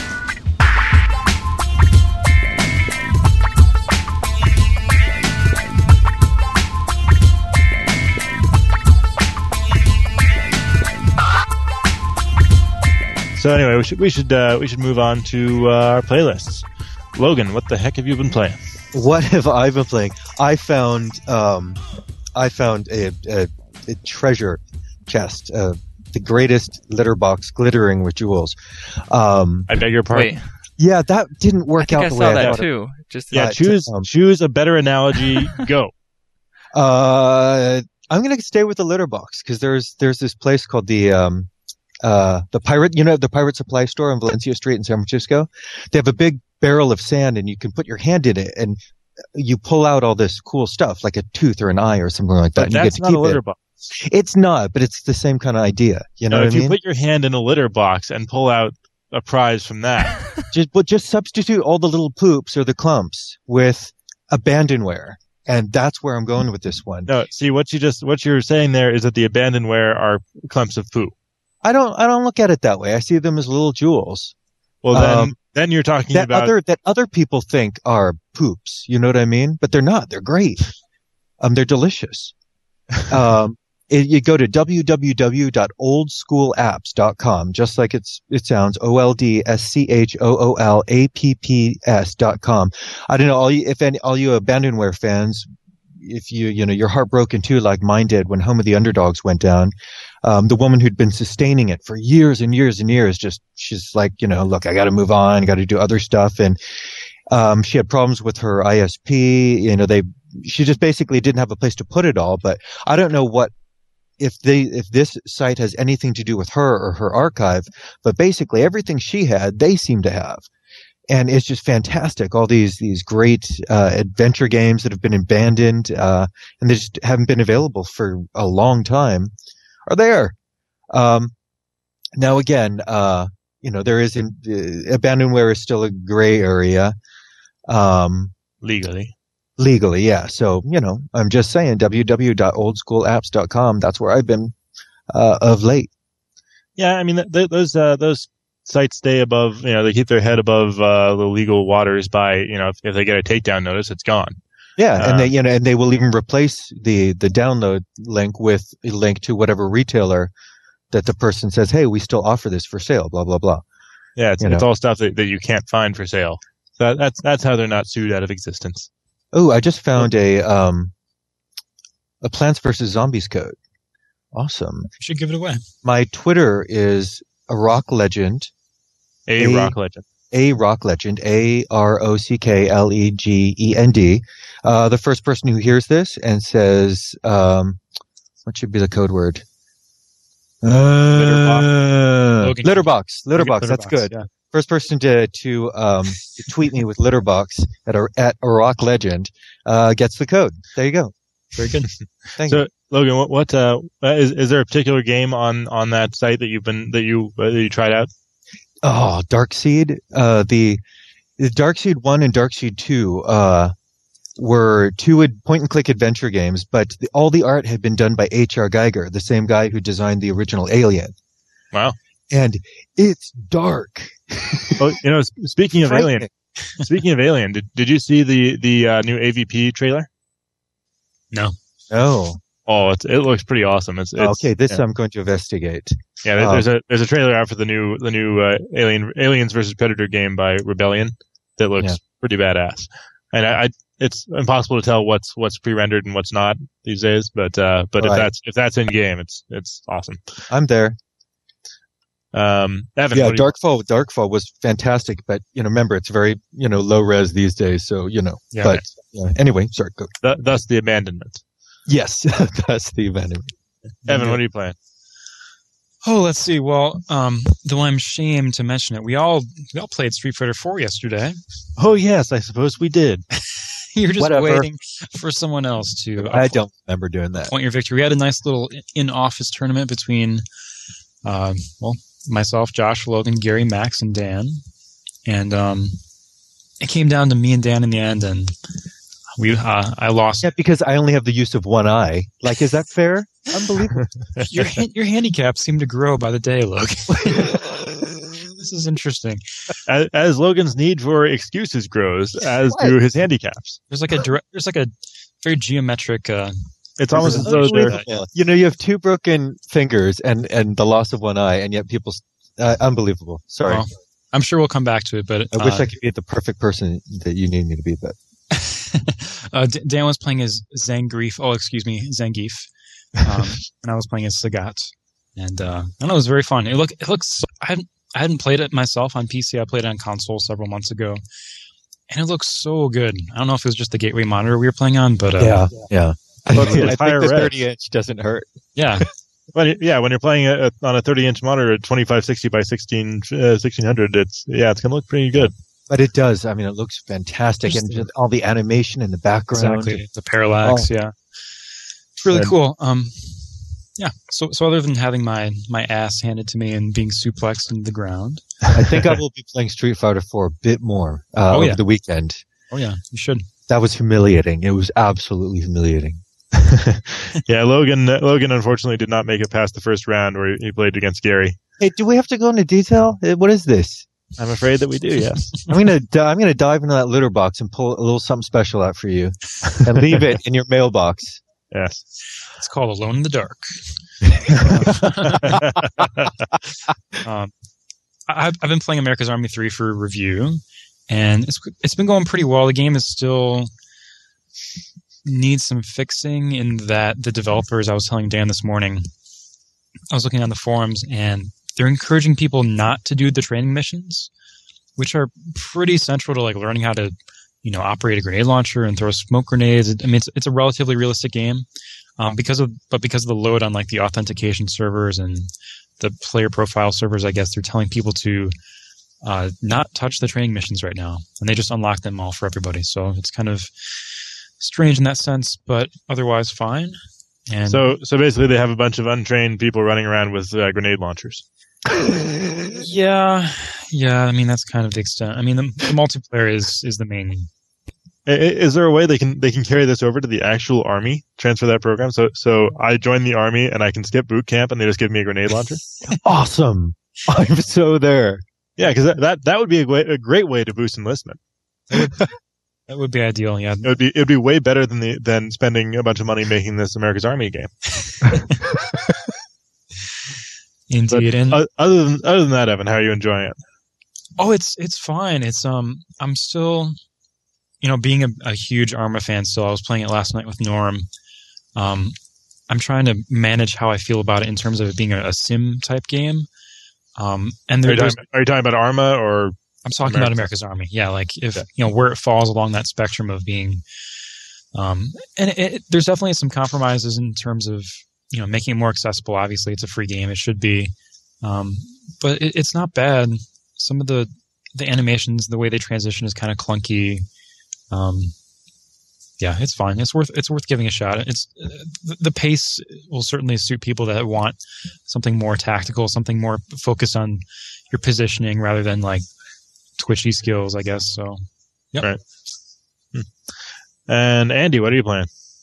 Speaker 4: So anyway, we should we should uh, we should move on to uh, our playlists. Logan, what the heck have you been playing?
Speaker 6: What have I been playing? I found um, I found a, a, a treasure chest, uh, the greatest litter box glittering with jewels. Um,
Speaker 4: I beg your pardon.
Speaker 7: Wait.
Speaker 6: Yeah, that didn't work
Speaker 7: I think
Speaker 6: out
Speaker 7: I
Speaker 6: the
Speaker 7: saw
Speaker 6: way
Speaker 7: that
Speaker 6: I thought.
Speaker 7: too. Just
Speaker 4: yeah,
Speaker 6: uh,
Speaker 4: choose
Speaker 6: to, um,
Speaker 4: choose a better analogy. Go.
Speaker 6: Uh, I'm gonna stay with the litter box because there's there's this place called the um, uh, the pirate. You know, the Pirate Supply Store on Valencia Street in San Francisco. They have a big barrel of sand, and you can put your hand in it, and you pull out all this cool stuff, like a tooth or an eye or something like that.
Speaker 4: But
Speaker 6: and
Speaker 4: that's
Speaker 6: you get to
Speaker 4: not
Speaker 6: keep
Speaker 4: a litter
Speaker 6: it.
Speaker 4: box.
Speaker 6: It's not, but it's the same kind of idea. You know
Speaker 4: no,
Speaker 6: what
Speaker 4: if
Speaker 6: I mean?
Speaker 4: you put your hand in a litter box and pull out a prize from that,
Speaker 6: just but just substitute all the little poops or the clumps with abandonware, And that's where I'm going with this one.
Speaker 4: No, see what you just what you're saying there is that the abandonware are clumps of poo.
Speaker 6: I don't I don't look at it that way. I see them as little jewels.
Speaker 4: Well, then
Speaker 6: Um,
Speaker 4: then you're talking
Speaker 6: that
Speaker 4: about
Speaker 6: other that other people think are poops. You know what I mean? But they're not. They're great. Um, they're delicious. Um, it, you go to w w w dot old school apps dot com, just like it's it sounds. O L D S C H O O L A P P S dot com. I don't know all you if any all you abandonware fans. If you, you know, you're heartbroken too, like mine did when Home of the Underdogs went down. Um, the woman who'd been sustaining it for years and years and years, just, she's like, you know, look, I got to move on, got to do other stuff. And, um, she had problems with her I S P. You know, they, she just basically didn't have a place to put it all. But I don't know what, if they, if this site has anything to do with her or her archive, but basically everything she had, they seem to have. And it's just fantastic. All these, these great, uh, adventure games that have been abandoned, uh, and they just haven't been available for a long time are there. Um, now again, uh, you know, there is, in, uh, abandonware is still a gray area. Um,
Speaker 4: legally.
Speaker 6: Legally, yeah. So, you know, I'm just saying w w w dot old school apps dot com. That's where I've been, uh, of late.
Speaker 4: Yeah, I mean, th- th- those, uh, those, sites stay above, you know, they keep their head above uh, the legal waters by, you know, if, if they get a takedown notice, it's gone.
Speaker 6: Yeah,
Speaker 4: Uh,
Speaker 6: and they, you know, and they will even replace the the download link with a link to whatever retailer that the person says, hey, we still offer this for sale, blah blah blah.
Speaker 4: Yeah, it's,
Speaker 6: You
Speaker 4: it's
Speaker 6: know.
Speaker 4: all stuff that, that you can't find for sale. That, that's that's how they're not sued out of existence.
Speaker 6: Oh, I just found a um a Plants vs Zombies code. Awesome.
Speaker 5: You should give it away.
Speaker 6: My Twitter is a rock legend.
Speaker 4: A,
Speaker 6: A-
Speaker 4: rock legend.
Speaker 6: A rock legend, A R O C K L E G E N D. Uh, the first person who hears this and says, um, what should be the code word? Uh,
Speaker 5: Logan.
Speaker 6: Litterbox. Litterbox. That's
Speaker 5: Litterbox,
Speaker 6: good.
Speaker 5: yeah.
Speaker 6: First person to to um to tweet me with Litterbox at a at a rock legend uh gets the code. There you go.
Speaker 5: Very good.
Speaker 6: Thank
Speaker 4: So,
Speaker 6: you.
Speaker 4: Logan, what, what uh, is is there a particular game on, on that site that you've been that you uh, that you tried out?
Speaker 6: Oh, Darkseed. Uh, the, the Darkseed one and Darkseed two, uh, were two ad- point and click adventure games, but the, all the art had been done by H R Geiger, the same guy who designed the original Alien.
Speaker 4: Wow.
Speaker 6: And it's dark.
Speaker 4: Oh, you know, s- speaking of
Speaker 6: Frightening.
Speaker 4: Alien, speaking of Alien, did did you see the the uh, new A V P trailer?
Speaker 5: No.
Speaker 6: Oh.
Speaker 4: Oh, it's, it looks pretty awesome. It's, it's
Speaker 6: Okay, this
Speaker 4: yeah.
Speaker 6: I'm going to investigate.
Speaker 4: Yeah, there-
Speaker 6: Um,
Speaker 4: there's a there's a trailer out for the new the new uh, Alien Aliens versus Predator game by Rebellion that looks
Speaker 6: Yeah.
Speaker 4: pretty badass. And I, I it's impossible to tell what's what's pre-rendered and what's not these days. But uh, but if
Speaker 6: Right.
Speaker 4: that's if that's in game, it's it's awesome.
Speaker 6: I'm there.
Speaker 4: Um, Evan,
Speaker 6: Yeah,
Speaker 4: what do you-
Speaker 6: Darkfall. Darkfall was fantastic, but you know, remember it's very you know low res these days, so you know.
Speaker 4: Yeah.
Speaker 6: but yeah. Anyway, sorry. Go.
Speaker 4: th- thus the abandonment.
Speaker 6: Yes, that's the abandonment.
Speaker 4: Evan, what are you playing?
Speaker 5: Oh, let's see. Well, um, though I'm ashamed to mention it, we all we all played Street Fighter four yesterday.
Speaker 4: Oh yes, I suppose we did.
Speaker 5: You're just
Speaker 6: Whatever.
Speaker 5: waiting for someone else to. uh,
Speaker 6: I don't remember doing that.
Speaker 5: point your victory. We had a nice little in-office tournament between, um, well, myself, Josh, Logan, Gary, Max, and Dan, and um, it came down to me and Dan in the end, and we uh, I lost.
Speaker 6: Yeah, because I only have the use of one eye. Like, is that fair? Unbelievable.
Speaker 5: Your han- your handicaps seem to grow by the day, Logan. This is interesting.
Speaker 4: As, as Logan's need for excuses grows, as
Speaker 6: What?
Speaker 4: do his handicaps.
Speaker 5: There's like a direct, there's like a very geometric. Uh,
Speaker 4: It's almost as though they're
Speaker 6: Unbelievable. You know, you have two broken fingers and, and the loss of one eye, and yet people, uh, unbelievable. Sorry.
Speaker 5: well, I'm sure we'll come back to it, but
Speaker 6: I wish
Speaker 5: uh,
Speaker 6: I could be the perfect person that you need me to be, but.
Speaker 5: uh, D- Dan was playing as Zangief. Oh, excuse me, Zangief. Um, and I was playing as Sagat. And uh, I don't know, it was very fun. It look, it looks. So, I hadn't, I hadn't played it myself on P C. I played it on console several months ago, and it looks so good. I don't know if it was just the gateway monitor we were playing on, but uh,
Speaker 6: yeah, yeah.
Speaker 4: Well, it's-
Speaker 6: I
Speaker 4: it's
Speaker 6: think
Speaker 4: higher
Speaker 6: the
Speaker 4: res.
Speaker 6: thirty inch doesn't hurt.
Speaker 5: yeah,
Speaker 4: But yeah, when you're playing a, on a thirty inch monitor at twenty-five sixty by sixteen uh, sixteen hundred, it's yeah, it's gonna look pretty good.
Speaker 6: But it does. I mean, it looks fantastic, and just all the animation in the background.
Speaker 5: exactly. The parallax,
Speaker 6: Oh.
Speaker 5: yeah, it's really
Speaker 4: And-
Speaker 5: cool. Um, yeah. So, so other than having my my ass handed to me and being suplexed into the ground,
Speaker 6: I think I will be playing Street Fighter four a bit more uh,
Speaker 5: Oh,
Speaker 6: over
Speaker 5: yeah.
Speaker 6: the weekend.
Speaker 5: oh yeah, you should.
Speaker 6: That was humiliating. It was absolutely humiliating.
Speaker 4: Yeah, Logan. Logan unfortunately did not make it past the first round where he played against Gary.
Speaker 6: Hey, do we have to go into detail? Uh, What is this?
Speaker 4: I'm afraid that we do. Yes.
Speaker 6: I'm gonna di- I'm gonna dive into that litter box and pull a little something special out for you, and leave it in your mailbox.
Speaker 4: Yes.
Speaker 5: It's called Alone in the Dark. um, I've, I've been playing America's Army three for review, and it's it's been going pretty well. The game is still needs some fixing in that the developers, I was telling Dan this morning, I was looking on the forums, and they're encouraging people not to do the training missions, which are pretty central to like learning how to, you know, operate a grenade launcher and throw smoke grenades. I mean, it's it's a relatively realistic game, um, because of but because of the load on like the authentication servers and the player profile servers, I guess they're telling people to uh, not touch the training missions right now, and they just unlock them all for everybody. So it's kind of strange in that sense, but otherwise fine. And
Speaker 4: So, so basically, they have a bunch of untrained people running around with uh, grenade launchers.
Speaker 5: yeah, yeah. I mean, that's kind of the extent. I mean, the, the multiplayer is is the main.
Speaker 4: I- i- Is there a way they can they can carry this over to the actual army, transfer that program? So, so I join the army and I can skip boot camp, and they just give me a grenade launcher.
Speaker 6: Awesome! I'm so there.
Speaker 4: Yeah, because that, that that would be a, way, a great way to boost enlistment.
Speaker 5: That would be ideal. Yeah,
Speaker 4: It would be it would be way better than the than spending a bunch of money making this America's Army game.
Speaker 5: indeed. And
Speaker 4: O- Other than other than that, Evan, how are you enjoying it?
Speaker 5: oh, it's it's fine. It's um, I'm still, you know, being a, a huge Arma fan. Still, I was playing it last night with Norm. Um, I'm trying to manage how I feel about it in terms of it being a, a sim type game. Um, and
Speaker 4: Are
Speaker 5: there,
Speaker 4: you,
Speaker 5: there's
Speaker 4: talking, are you talking about Arma or?
Speaker 5: I'm talking about America's Army. Yeah, like if
Speaker 4: Yeah.
Speaker 5: you know where it falls along that spectrum of being, um, and it, it, there's definitely some compromises in terms of you know making it more accessible. Obviously, it's a free game; it should be, um, but it, it's not bad. Some of the the animations, the way they transition, is kind of clunky. Um, yeah, it's fine. It's worth it's worth giving a shot. It's the, the pace will certainly suit people that want something more tactical, something more focused on your positioning rather than like twitchy skills, I guess. So, yep.
Speaker 4: Right. Hmm. And Andy, what are you playing?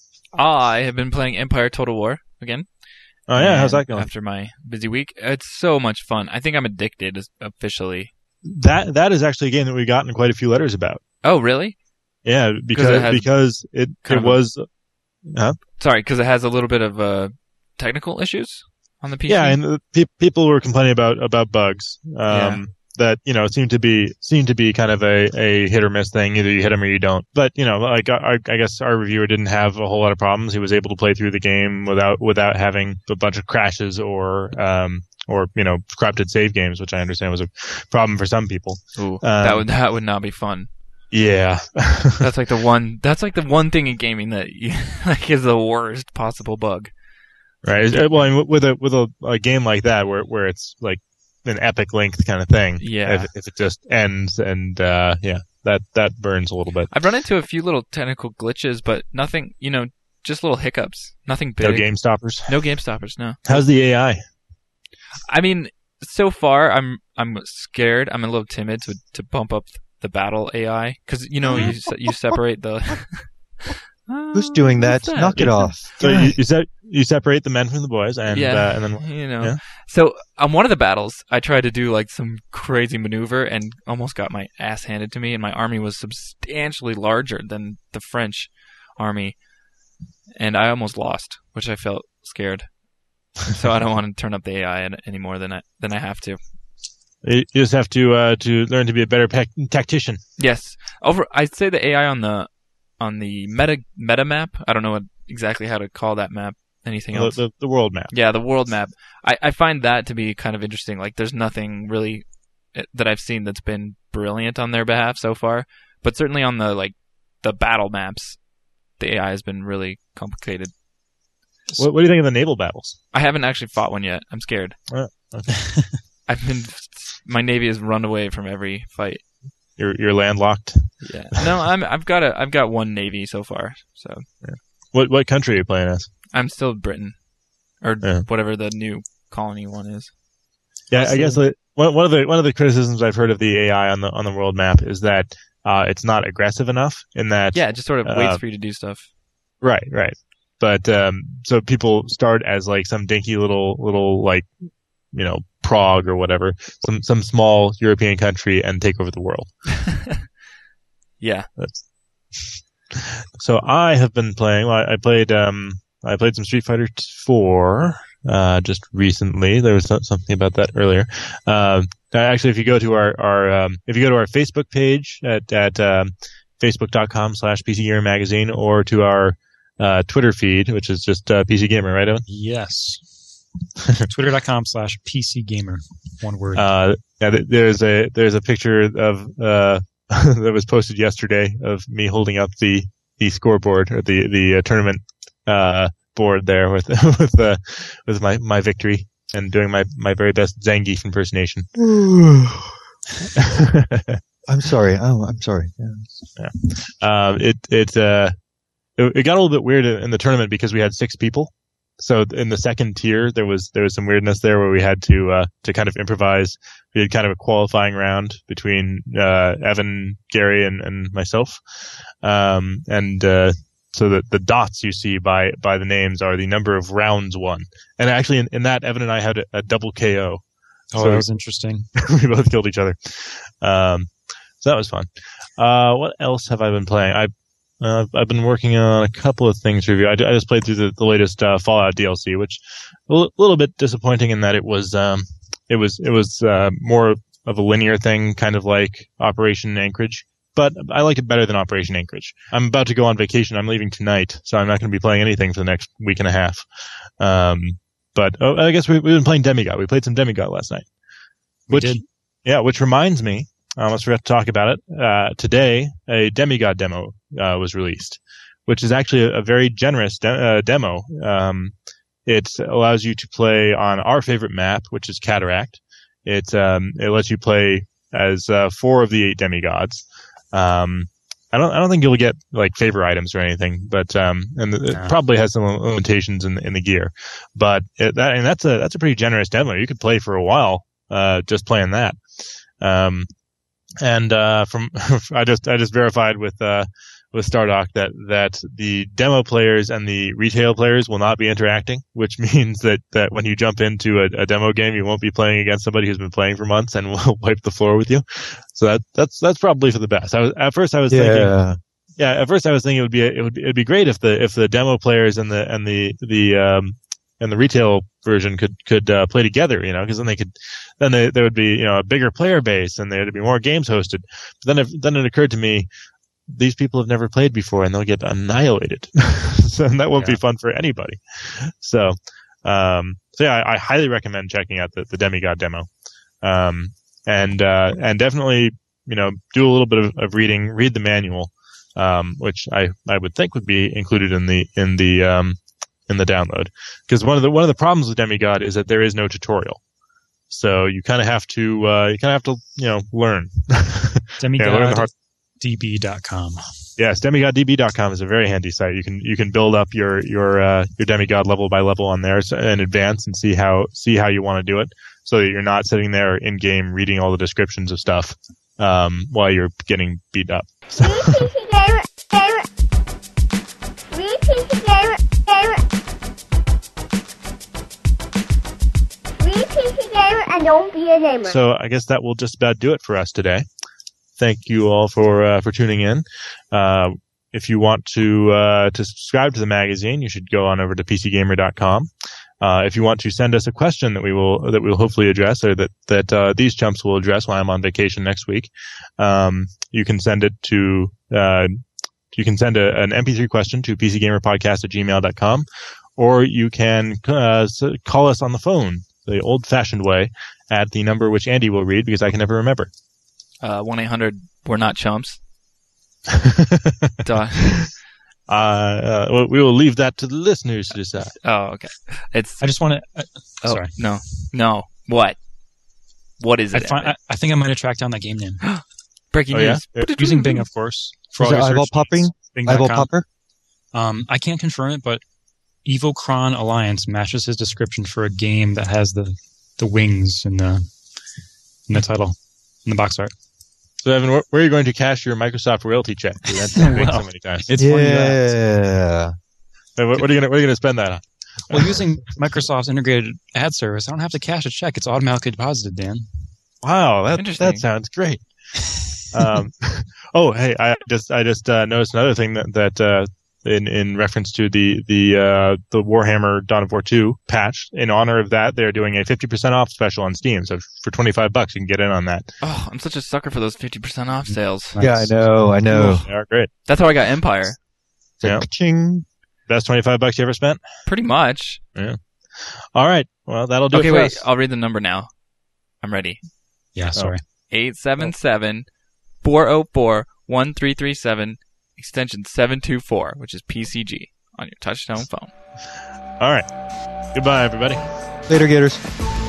Speaker 7: I have been playing Empire Total War again.
Speaker 4: Oh yeah, how's
Speaker 7: And
Speaker 4: that going?
Speaker 7: After my busy week, it's so much fun. I think I'm addicted is- officially.
Speaker 4: That that is actually a game that we've gotten quite a few letters about.
Speaker 7: Oh, really?
Speaker 4: Yeah, because
Speaker 7: it has
Speaker 4: because it
Speaker 7: kind
Speaker 4: it
Speaker 7: of a-
Speaker 4: was. Huh?
Speaker 7: Sorry, because it has a little bit of uh, technical issues on the P C.
Speaker 4: Yeah, and uh, pe- people were complaining about about bugs. Um,
Speaker 7: Yeah.
Speaker 4: That you know seem to be seem to be kind of a, a hit or miss thing. Either you hit them or you don't. But you know, like I, I guess our reviewer didn't have a whole lot of problems. He was able to play through the game without without having a bunch of crashes or um or you know corrupted save games, which I understand was a problem for some people.
Speaker 7: Ooh,
Speaker 4: Um,
Speaker 7: that would that would not be fun.
Speaker 4: Yeah,
Speaker 7: That's like the one. That's like the one thing in gaming that you, like is the worst possible bug.
Speaker 4: right. Is- Well, I mean, with a with a, a game like that where where it's like an epic length kind of thing.
Speaker 7: Yeah.
Speaker 4: If, if it just ends and uh yeah, that that burns a little bit.
Speaker 7: I've run into a few little technical glitches, but nothing. You know, just little hiccups. Nothing big.
Speaker 4: No game stoppers.
Speaker 7: No game stoppers. No.
Speaker 4: How's the A I?
Speaker 7: I mean, so far I'm I'm scared. I'm a little timid to to bump up the battle A I because you know you se- you separate the.
Speaker 6: Who's doing that?
Speaker 7: What's that?
Speaker 6: Knock it off.
Speaker 4: So you you, se- you separate the men from the boys, and
Speaker 7: yeah,
Speaker 4: uh, and then
Speaker 7: you know.
Speaker 4: yeah.
Speaker 7: So on one of the battles, I tried to do like some crazy maneuver and almost got my ass handed to me. And my army was substantially larger than the French army, and I almost lost, which I felt scared. So I don't want to turn up the A I an- any more than I than I have to.
Speaker 4: You you just have to uh, to learn to be a better pe- tactician.
Speaker 7: Yes, over. I'd say the A I on the on the meta meta map. I don't know what, exactly how to call that map. Anything
Speaker 4: The,
Speaker 7: else?
Speaker 4: the, the world map.
Speaker 7: Yeah, the world map. I, I find that to be kind of interesting. Like, there's nothing really that I've seen that's been brilliant on their behalf so far. But certainly on the like the battle maps, the A I has been really complicated.
Speaker 4: What, what do you think of the naval battles?
Speaker 7: I haven't actually fought one yet. I'm scared.
Speaker 4: Oh, okay.
Speaker 7: I've been. My navy has run away from every fight.
Speaker 4: You're you're landlocked.
Speaker 7: Yeah. No, I'm. I've got a. I've got one navy so far. So.
Speaker 4: Yeah. What what country are you playing as?
Speaker 7: I'm still Britain, or
Speaker 4: Yeah.
Speaker 7: whatever the new colony one is.
Speaker 4: Yeah, I guess like, one one of the one of the criticisms I've heard of the A I on the on the world map is that uh, it's not aggressive enough in that.
Speaker 7: Yeah, it just sort of waits
Speaker 4: uh,
Speaker 7: for you to do stuff.
Speaker 4: Right, right. But um, so people start as like some dinky little little like you know Prague or whatever, some some small European country, and take over the world.
Speaker 7: Yeah.
Speaker 4: That's... So I have been playing. Well, I played um I played some Street Fighter four uh just recently. There was something about that earlier. Um, actually, if you go to our our um, if you go to our Facebook page at at um, facebook dot com slash P C Gamer Magazine, or to our uh, Twitter feed, which is just uh, P C Gamer, right, Owen?
Speaker 5: Yes. Twitter dot com slash P C Gamer. One word.
Speaker 4: Uh, yeah, there's a there's a picture of uh that was posted yesterday of me holding up the the scoreboard or the the uh, tournament uh board there with with uh, with my my victory and doing my my very best Zangief impersonation.
Speaker 6: I'm sorry. Oh, I'm sorry. Yeah.
Speaker 4: yeah. Um, it it uh it, it got a little bit weird in the tournament because we had six people. So in the second tier, there was there was some weirdness there where we had to uh, to kind of improvise. We had kind of a qualifying round between uh, Evan, Gary, and, and myself, um, and uh, so the the dots you see by by the names are the number of rounds won. And actually, in, in that, Evan and I had a, a double K O.
Speaker 5: Oh,
Speaker 4: so
Speaker 5: that was interesting.
Speaker 4: we both killed each other. Um, so that was fun. Uh, what else have I been playing? I Uh, I've been working on a couple of things to review. I, I just played through the, the latest uh, Fallout D L C, which a l- little bit disappointing in that it was um, it was it was uh, more of a linear thing, kind of like Operation Anchorage. But I like it better than Operation Anchorage. I'm about to go on vacation. I'm leaving tonight, so I'm not going to be playing anything for the next week and a half. Um, but oh, I guess we, we've been playing Demigod. We played some Demigod last night. Which,
Speaker 5: we did.
Speaker 4: Yeah, which reminds me, I almost forgot to talk about it. Uh, today, a Demigod demo uh, was released, which is actually a, a very generous de- uh, demo. Um, it allows you to play on our favorite map, which is Cataract. It um, it lets you play as uh, four of the eight demigods. Um, I don't I don't think you'll get like favor items or anything, but um, and it
Speaker 5: No.
Speaker 4: probably has some limitations in the, in the gear. But it, that and that's a that's a pretty generous demo. You could play for a while uh, just playing that. Um, And, uh, from, I just, I just verified with, uh, with Stardock that, that the demo players and the retail players will not be interacting, which means that, that when you jump into a, a demo game, you won't be playing against somebody who's been playing for months and will wipe the floor with you. So that, that's, that's probably for the best. I was, at first I was
Speaker 6: Yeah.
Speaker 4: thinking, yeah, at first I was thinking it would be, it would be, it'd be great if the, if the demo players and the, and the, the, um, and the retail version could could uh, play together, you know, because then they could, then they, there would be, you know, a bigger player base and there'd be more games hosted. But then, it, then it occurred to me, these people have never played before and they'll get annihilated. So and that won't
Speaker 5: Yeah.
Speaker 4: be fun for anybody. So, um, so yeah, I, I highly recommend checking out the, the Demigod demo, um, and uh, and definitely, you know, do a little bit of, of reading, read the manual, um, which I I would think would be included in the in the um, in the download, because one of the one of the problems with Demigod is that there is no tutorial, so you kind of have to uh, you kind of have to you know learn.
Speaker 5: Demigod
Speaker 4: Yeah, learn the hard-
Speaker 5: D B dot com.
Speaker 4: Yes, demigod D B dot com is a very handy site. You can you can build up your your uh, your Demigod level by level on there in advance and see how see how you want to do it, so that you're not sitting there in game reading all the descriptions of stuff um, while you're getting beat up. So.
Speaker 13: And don't be a gamer.
Speaker 4: So I guess that will just about do it for us today. Thank you all for uh, for tuning in. Uh, if you want to uh, to subscribe to the magazine, you should go on over to P C gamer dot com. Uh, if you want to send us a question that we will that we will hopefully address, or that that uh, these chumps will address while I'm on vacation next week, um, you can send it to uh, you can send a, an M P three question to P C gamer podcast at gmail dot com, or you can uh, call us on the phone the old-fashioned way at the number which Andy will read because I can never remember.
Speaker 7: Uh, one eight hundred We're Not Chumps. Duh.
Speaker 4: Uh, uh, well, we will leave that to the listeners to decide.
Speaker 7: Oh, okay. It's.
Speaker 5: I just want to. Uh,
Speaker 7: oh,
Speaker 5: sorry.
Speaker 7: No. No. What? What is
Speaker 5: I,
Speaker 7: it?
Speaker 5: find, I, I think I'm going to track down that game name.
Speaker 7: Breaking
Speaker 4: Oh, yeah?
Speaker 7: news.
Speaker 5: Using Bing, of course. For
Speaker 6: Is
Speaker 5: all
Speaker 6: it
Speaker 5: your
Speaker 6: eyeball
Speaker 5: search
Speaker 6: popping?
Speaker 5: needs. Bing
Speaker 6: Eyeball
Speaker 5: dot com.
Speaker 6: popper?
Speaker 5: Um, I can't confirm it, but Evocron Alliance matches his description for a game that has the, the wings in the in the title, in the box art.
Speaker 4: So, Evan, where, where are you going to cash your Microsoft royalty check? That's been
Speaker 5: Well,
Speaker 4: so many times.
Speaker 5: it's funny you ask.
Speaker 6: Yeah.
Speaker 4: So what, what are you going to what are you going to spend that on?
Speaker 5: Well, using Microsoft's integrated ad service, I don't have to cash a check. It's automatically deposited, Dan.
Speaker 4: Wow, that
Speaker 7: Interesting.
Speaker 4: that sounds great. um, oh, hey, I just I just uh, noticed another thing that that uh, in in reference to the the uh, the Warhammer Dawn of War two patch. In honor of that, they're doing a fifty percent off special on Steam. So for twenty-five bucks, you can get in on that.
Speaker 7: Oh, I'm such a sucker for those fifty percent off sales.
Speaker 6: Yeah, I know, I know.
Speaker 4: They are great.
Speaker 7: That's how I got Empire.
Speaker 4: Yeah.
Speaker 6: Ching.
Speaker 4: Best twenty-five bucks you ever spent?
Speaker 7: Pretty much.
Speaker 4: Yeah. All right. Well, that'll do
Speaker 7: Okay,
Speaker 4: it for
Speaker 7: wait.
Speaker 4: us.
Speaker 7: I'll read the number now. I'm ready.
Speaker 5: Yeah, sorry.
Speaker 7: eight seven seven, four oh four, one three three seven, extension seven two four, which is P C G on your touchtone phone.
Speaker 4: All right. Goodbye, everybody.
Speaker 6: Later, Gators.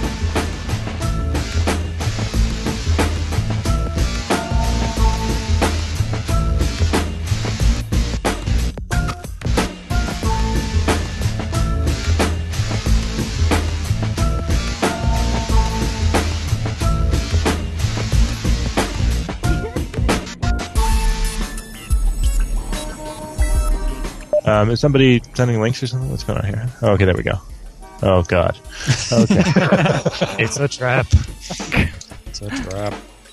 Speaker 4: Um, is somebody sending links or something? What's going on here? Oh, okay, there we go. Oh, God. Okay.
Speaker 5: It's a trap. It's a trap.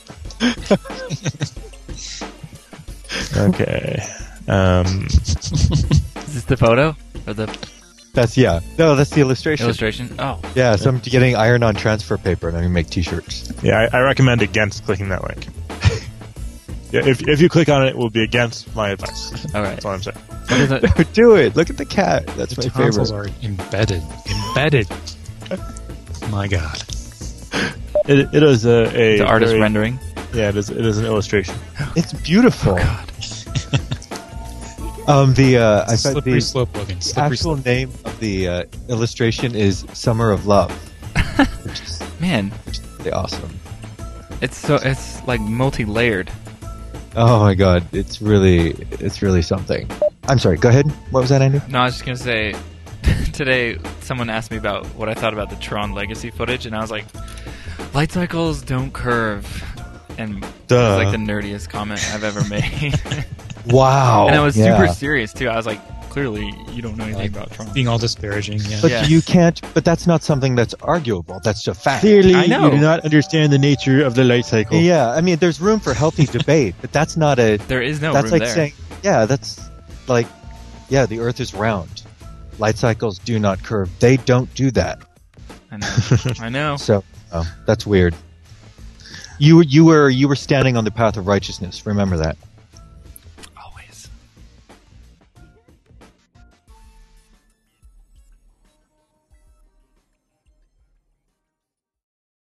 Speaker 4: Okay. Um,
Speaker 7: Is this the photo? Or the
Speaker 6: That's, yeah. No, that's the illustration.
Speaker 7: illustration? Oh.
Speaker 6: Yeah, so I'm getting iron-on transfer paper and I'm going to make t-shirts.
Speaker 4: yeah, I, I recommend against clicking that link. Yeah, if if you click on it, it will be against my advice.
Speaker 7: All right.
Speaker 4: That's all I'm saying.
Speaker 7: What is it?
Speaker 6: Do it. Look at the cat. That's
Speaker 5: The
Speaker 6: my
Speaker 5: tonsils
Speaker 6: favorite.
Speaker 5: are embedded. Embedded. My God.
Speaker 4: It, it is a, a
Speaker 7: The artist
Speaker 4: very-
Speaker 7: rendering.
Speaker 4: Yeah, it is. It is an illustration.
Speaker 6: It's beautiful.
Speaker 7: Oh, God.
Speaker 6: Um, the uh, I thought
Speaker 5: Slippery
Speaker 6: the
Speaker 5: slope, Logan. Slippery
Speaker 6: actual
Speaker 5: slope.
Speaker 6: name of the uh, illustration is Summer of Love, which is
Speaker 7: Man,
Speaker 6: really awesome.
Speaker 7: it's so it's like multi-layered.
Speaker 6: Oh my god, it's really it's really something. I'm sorry. Go ahead. What was that, Andy?
Speaker 7: No, I was just gonna say, today someone asked me about what I thought about the Tron Legacy footage, and I was like, light cycles don't curve, and
Speaker 6: Duh.
Speaker 7: it was like the nerdiest comment I've ever made.
Speaker 6: Wow.
Speaker 7: And I was
Speaker 6: Yeah.
Speaker 7: super serious too. I was like, clearly you don't know anything about Tron.
Speaker 5: Being all disparaging, yeah.
Speaker 6: But
Speaker 7: Yeah.
Speaker 6: you can't. But that's not something that's arguable. That's a fact.
Speaker 4: Clearly,
Speaker 7: I know.
Speaker 4: you do not understand the nature of the light cycle.
Speaker 6: Yeah, I mean, there's room for healthy debate, but that's not a.
Speaker 7: There is no
Speaker 6: that's
Speaker 7: room
Speaker 6: like
Speaker 7: there.
Speaker 6: saying, yeah, that's like, yeah, the Earth is round. Light cycles do not curve. They don't do that.
Speaker 7: I know. I know.
Speaker 6: So oh, that's weird. You you were you were standing on the path of righteousness. Remember that.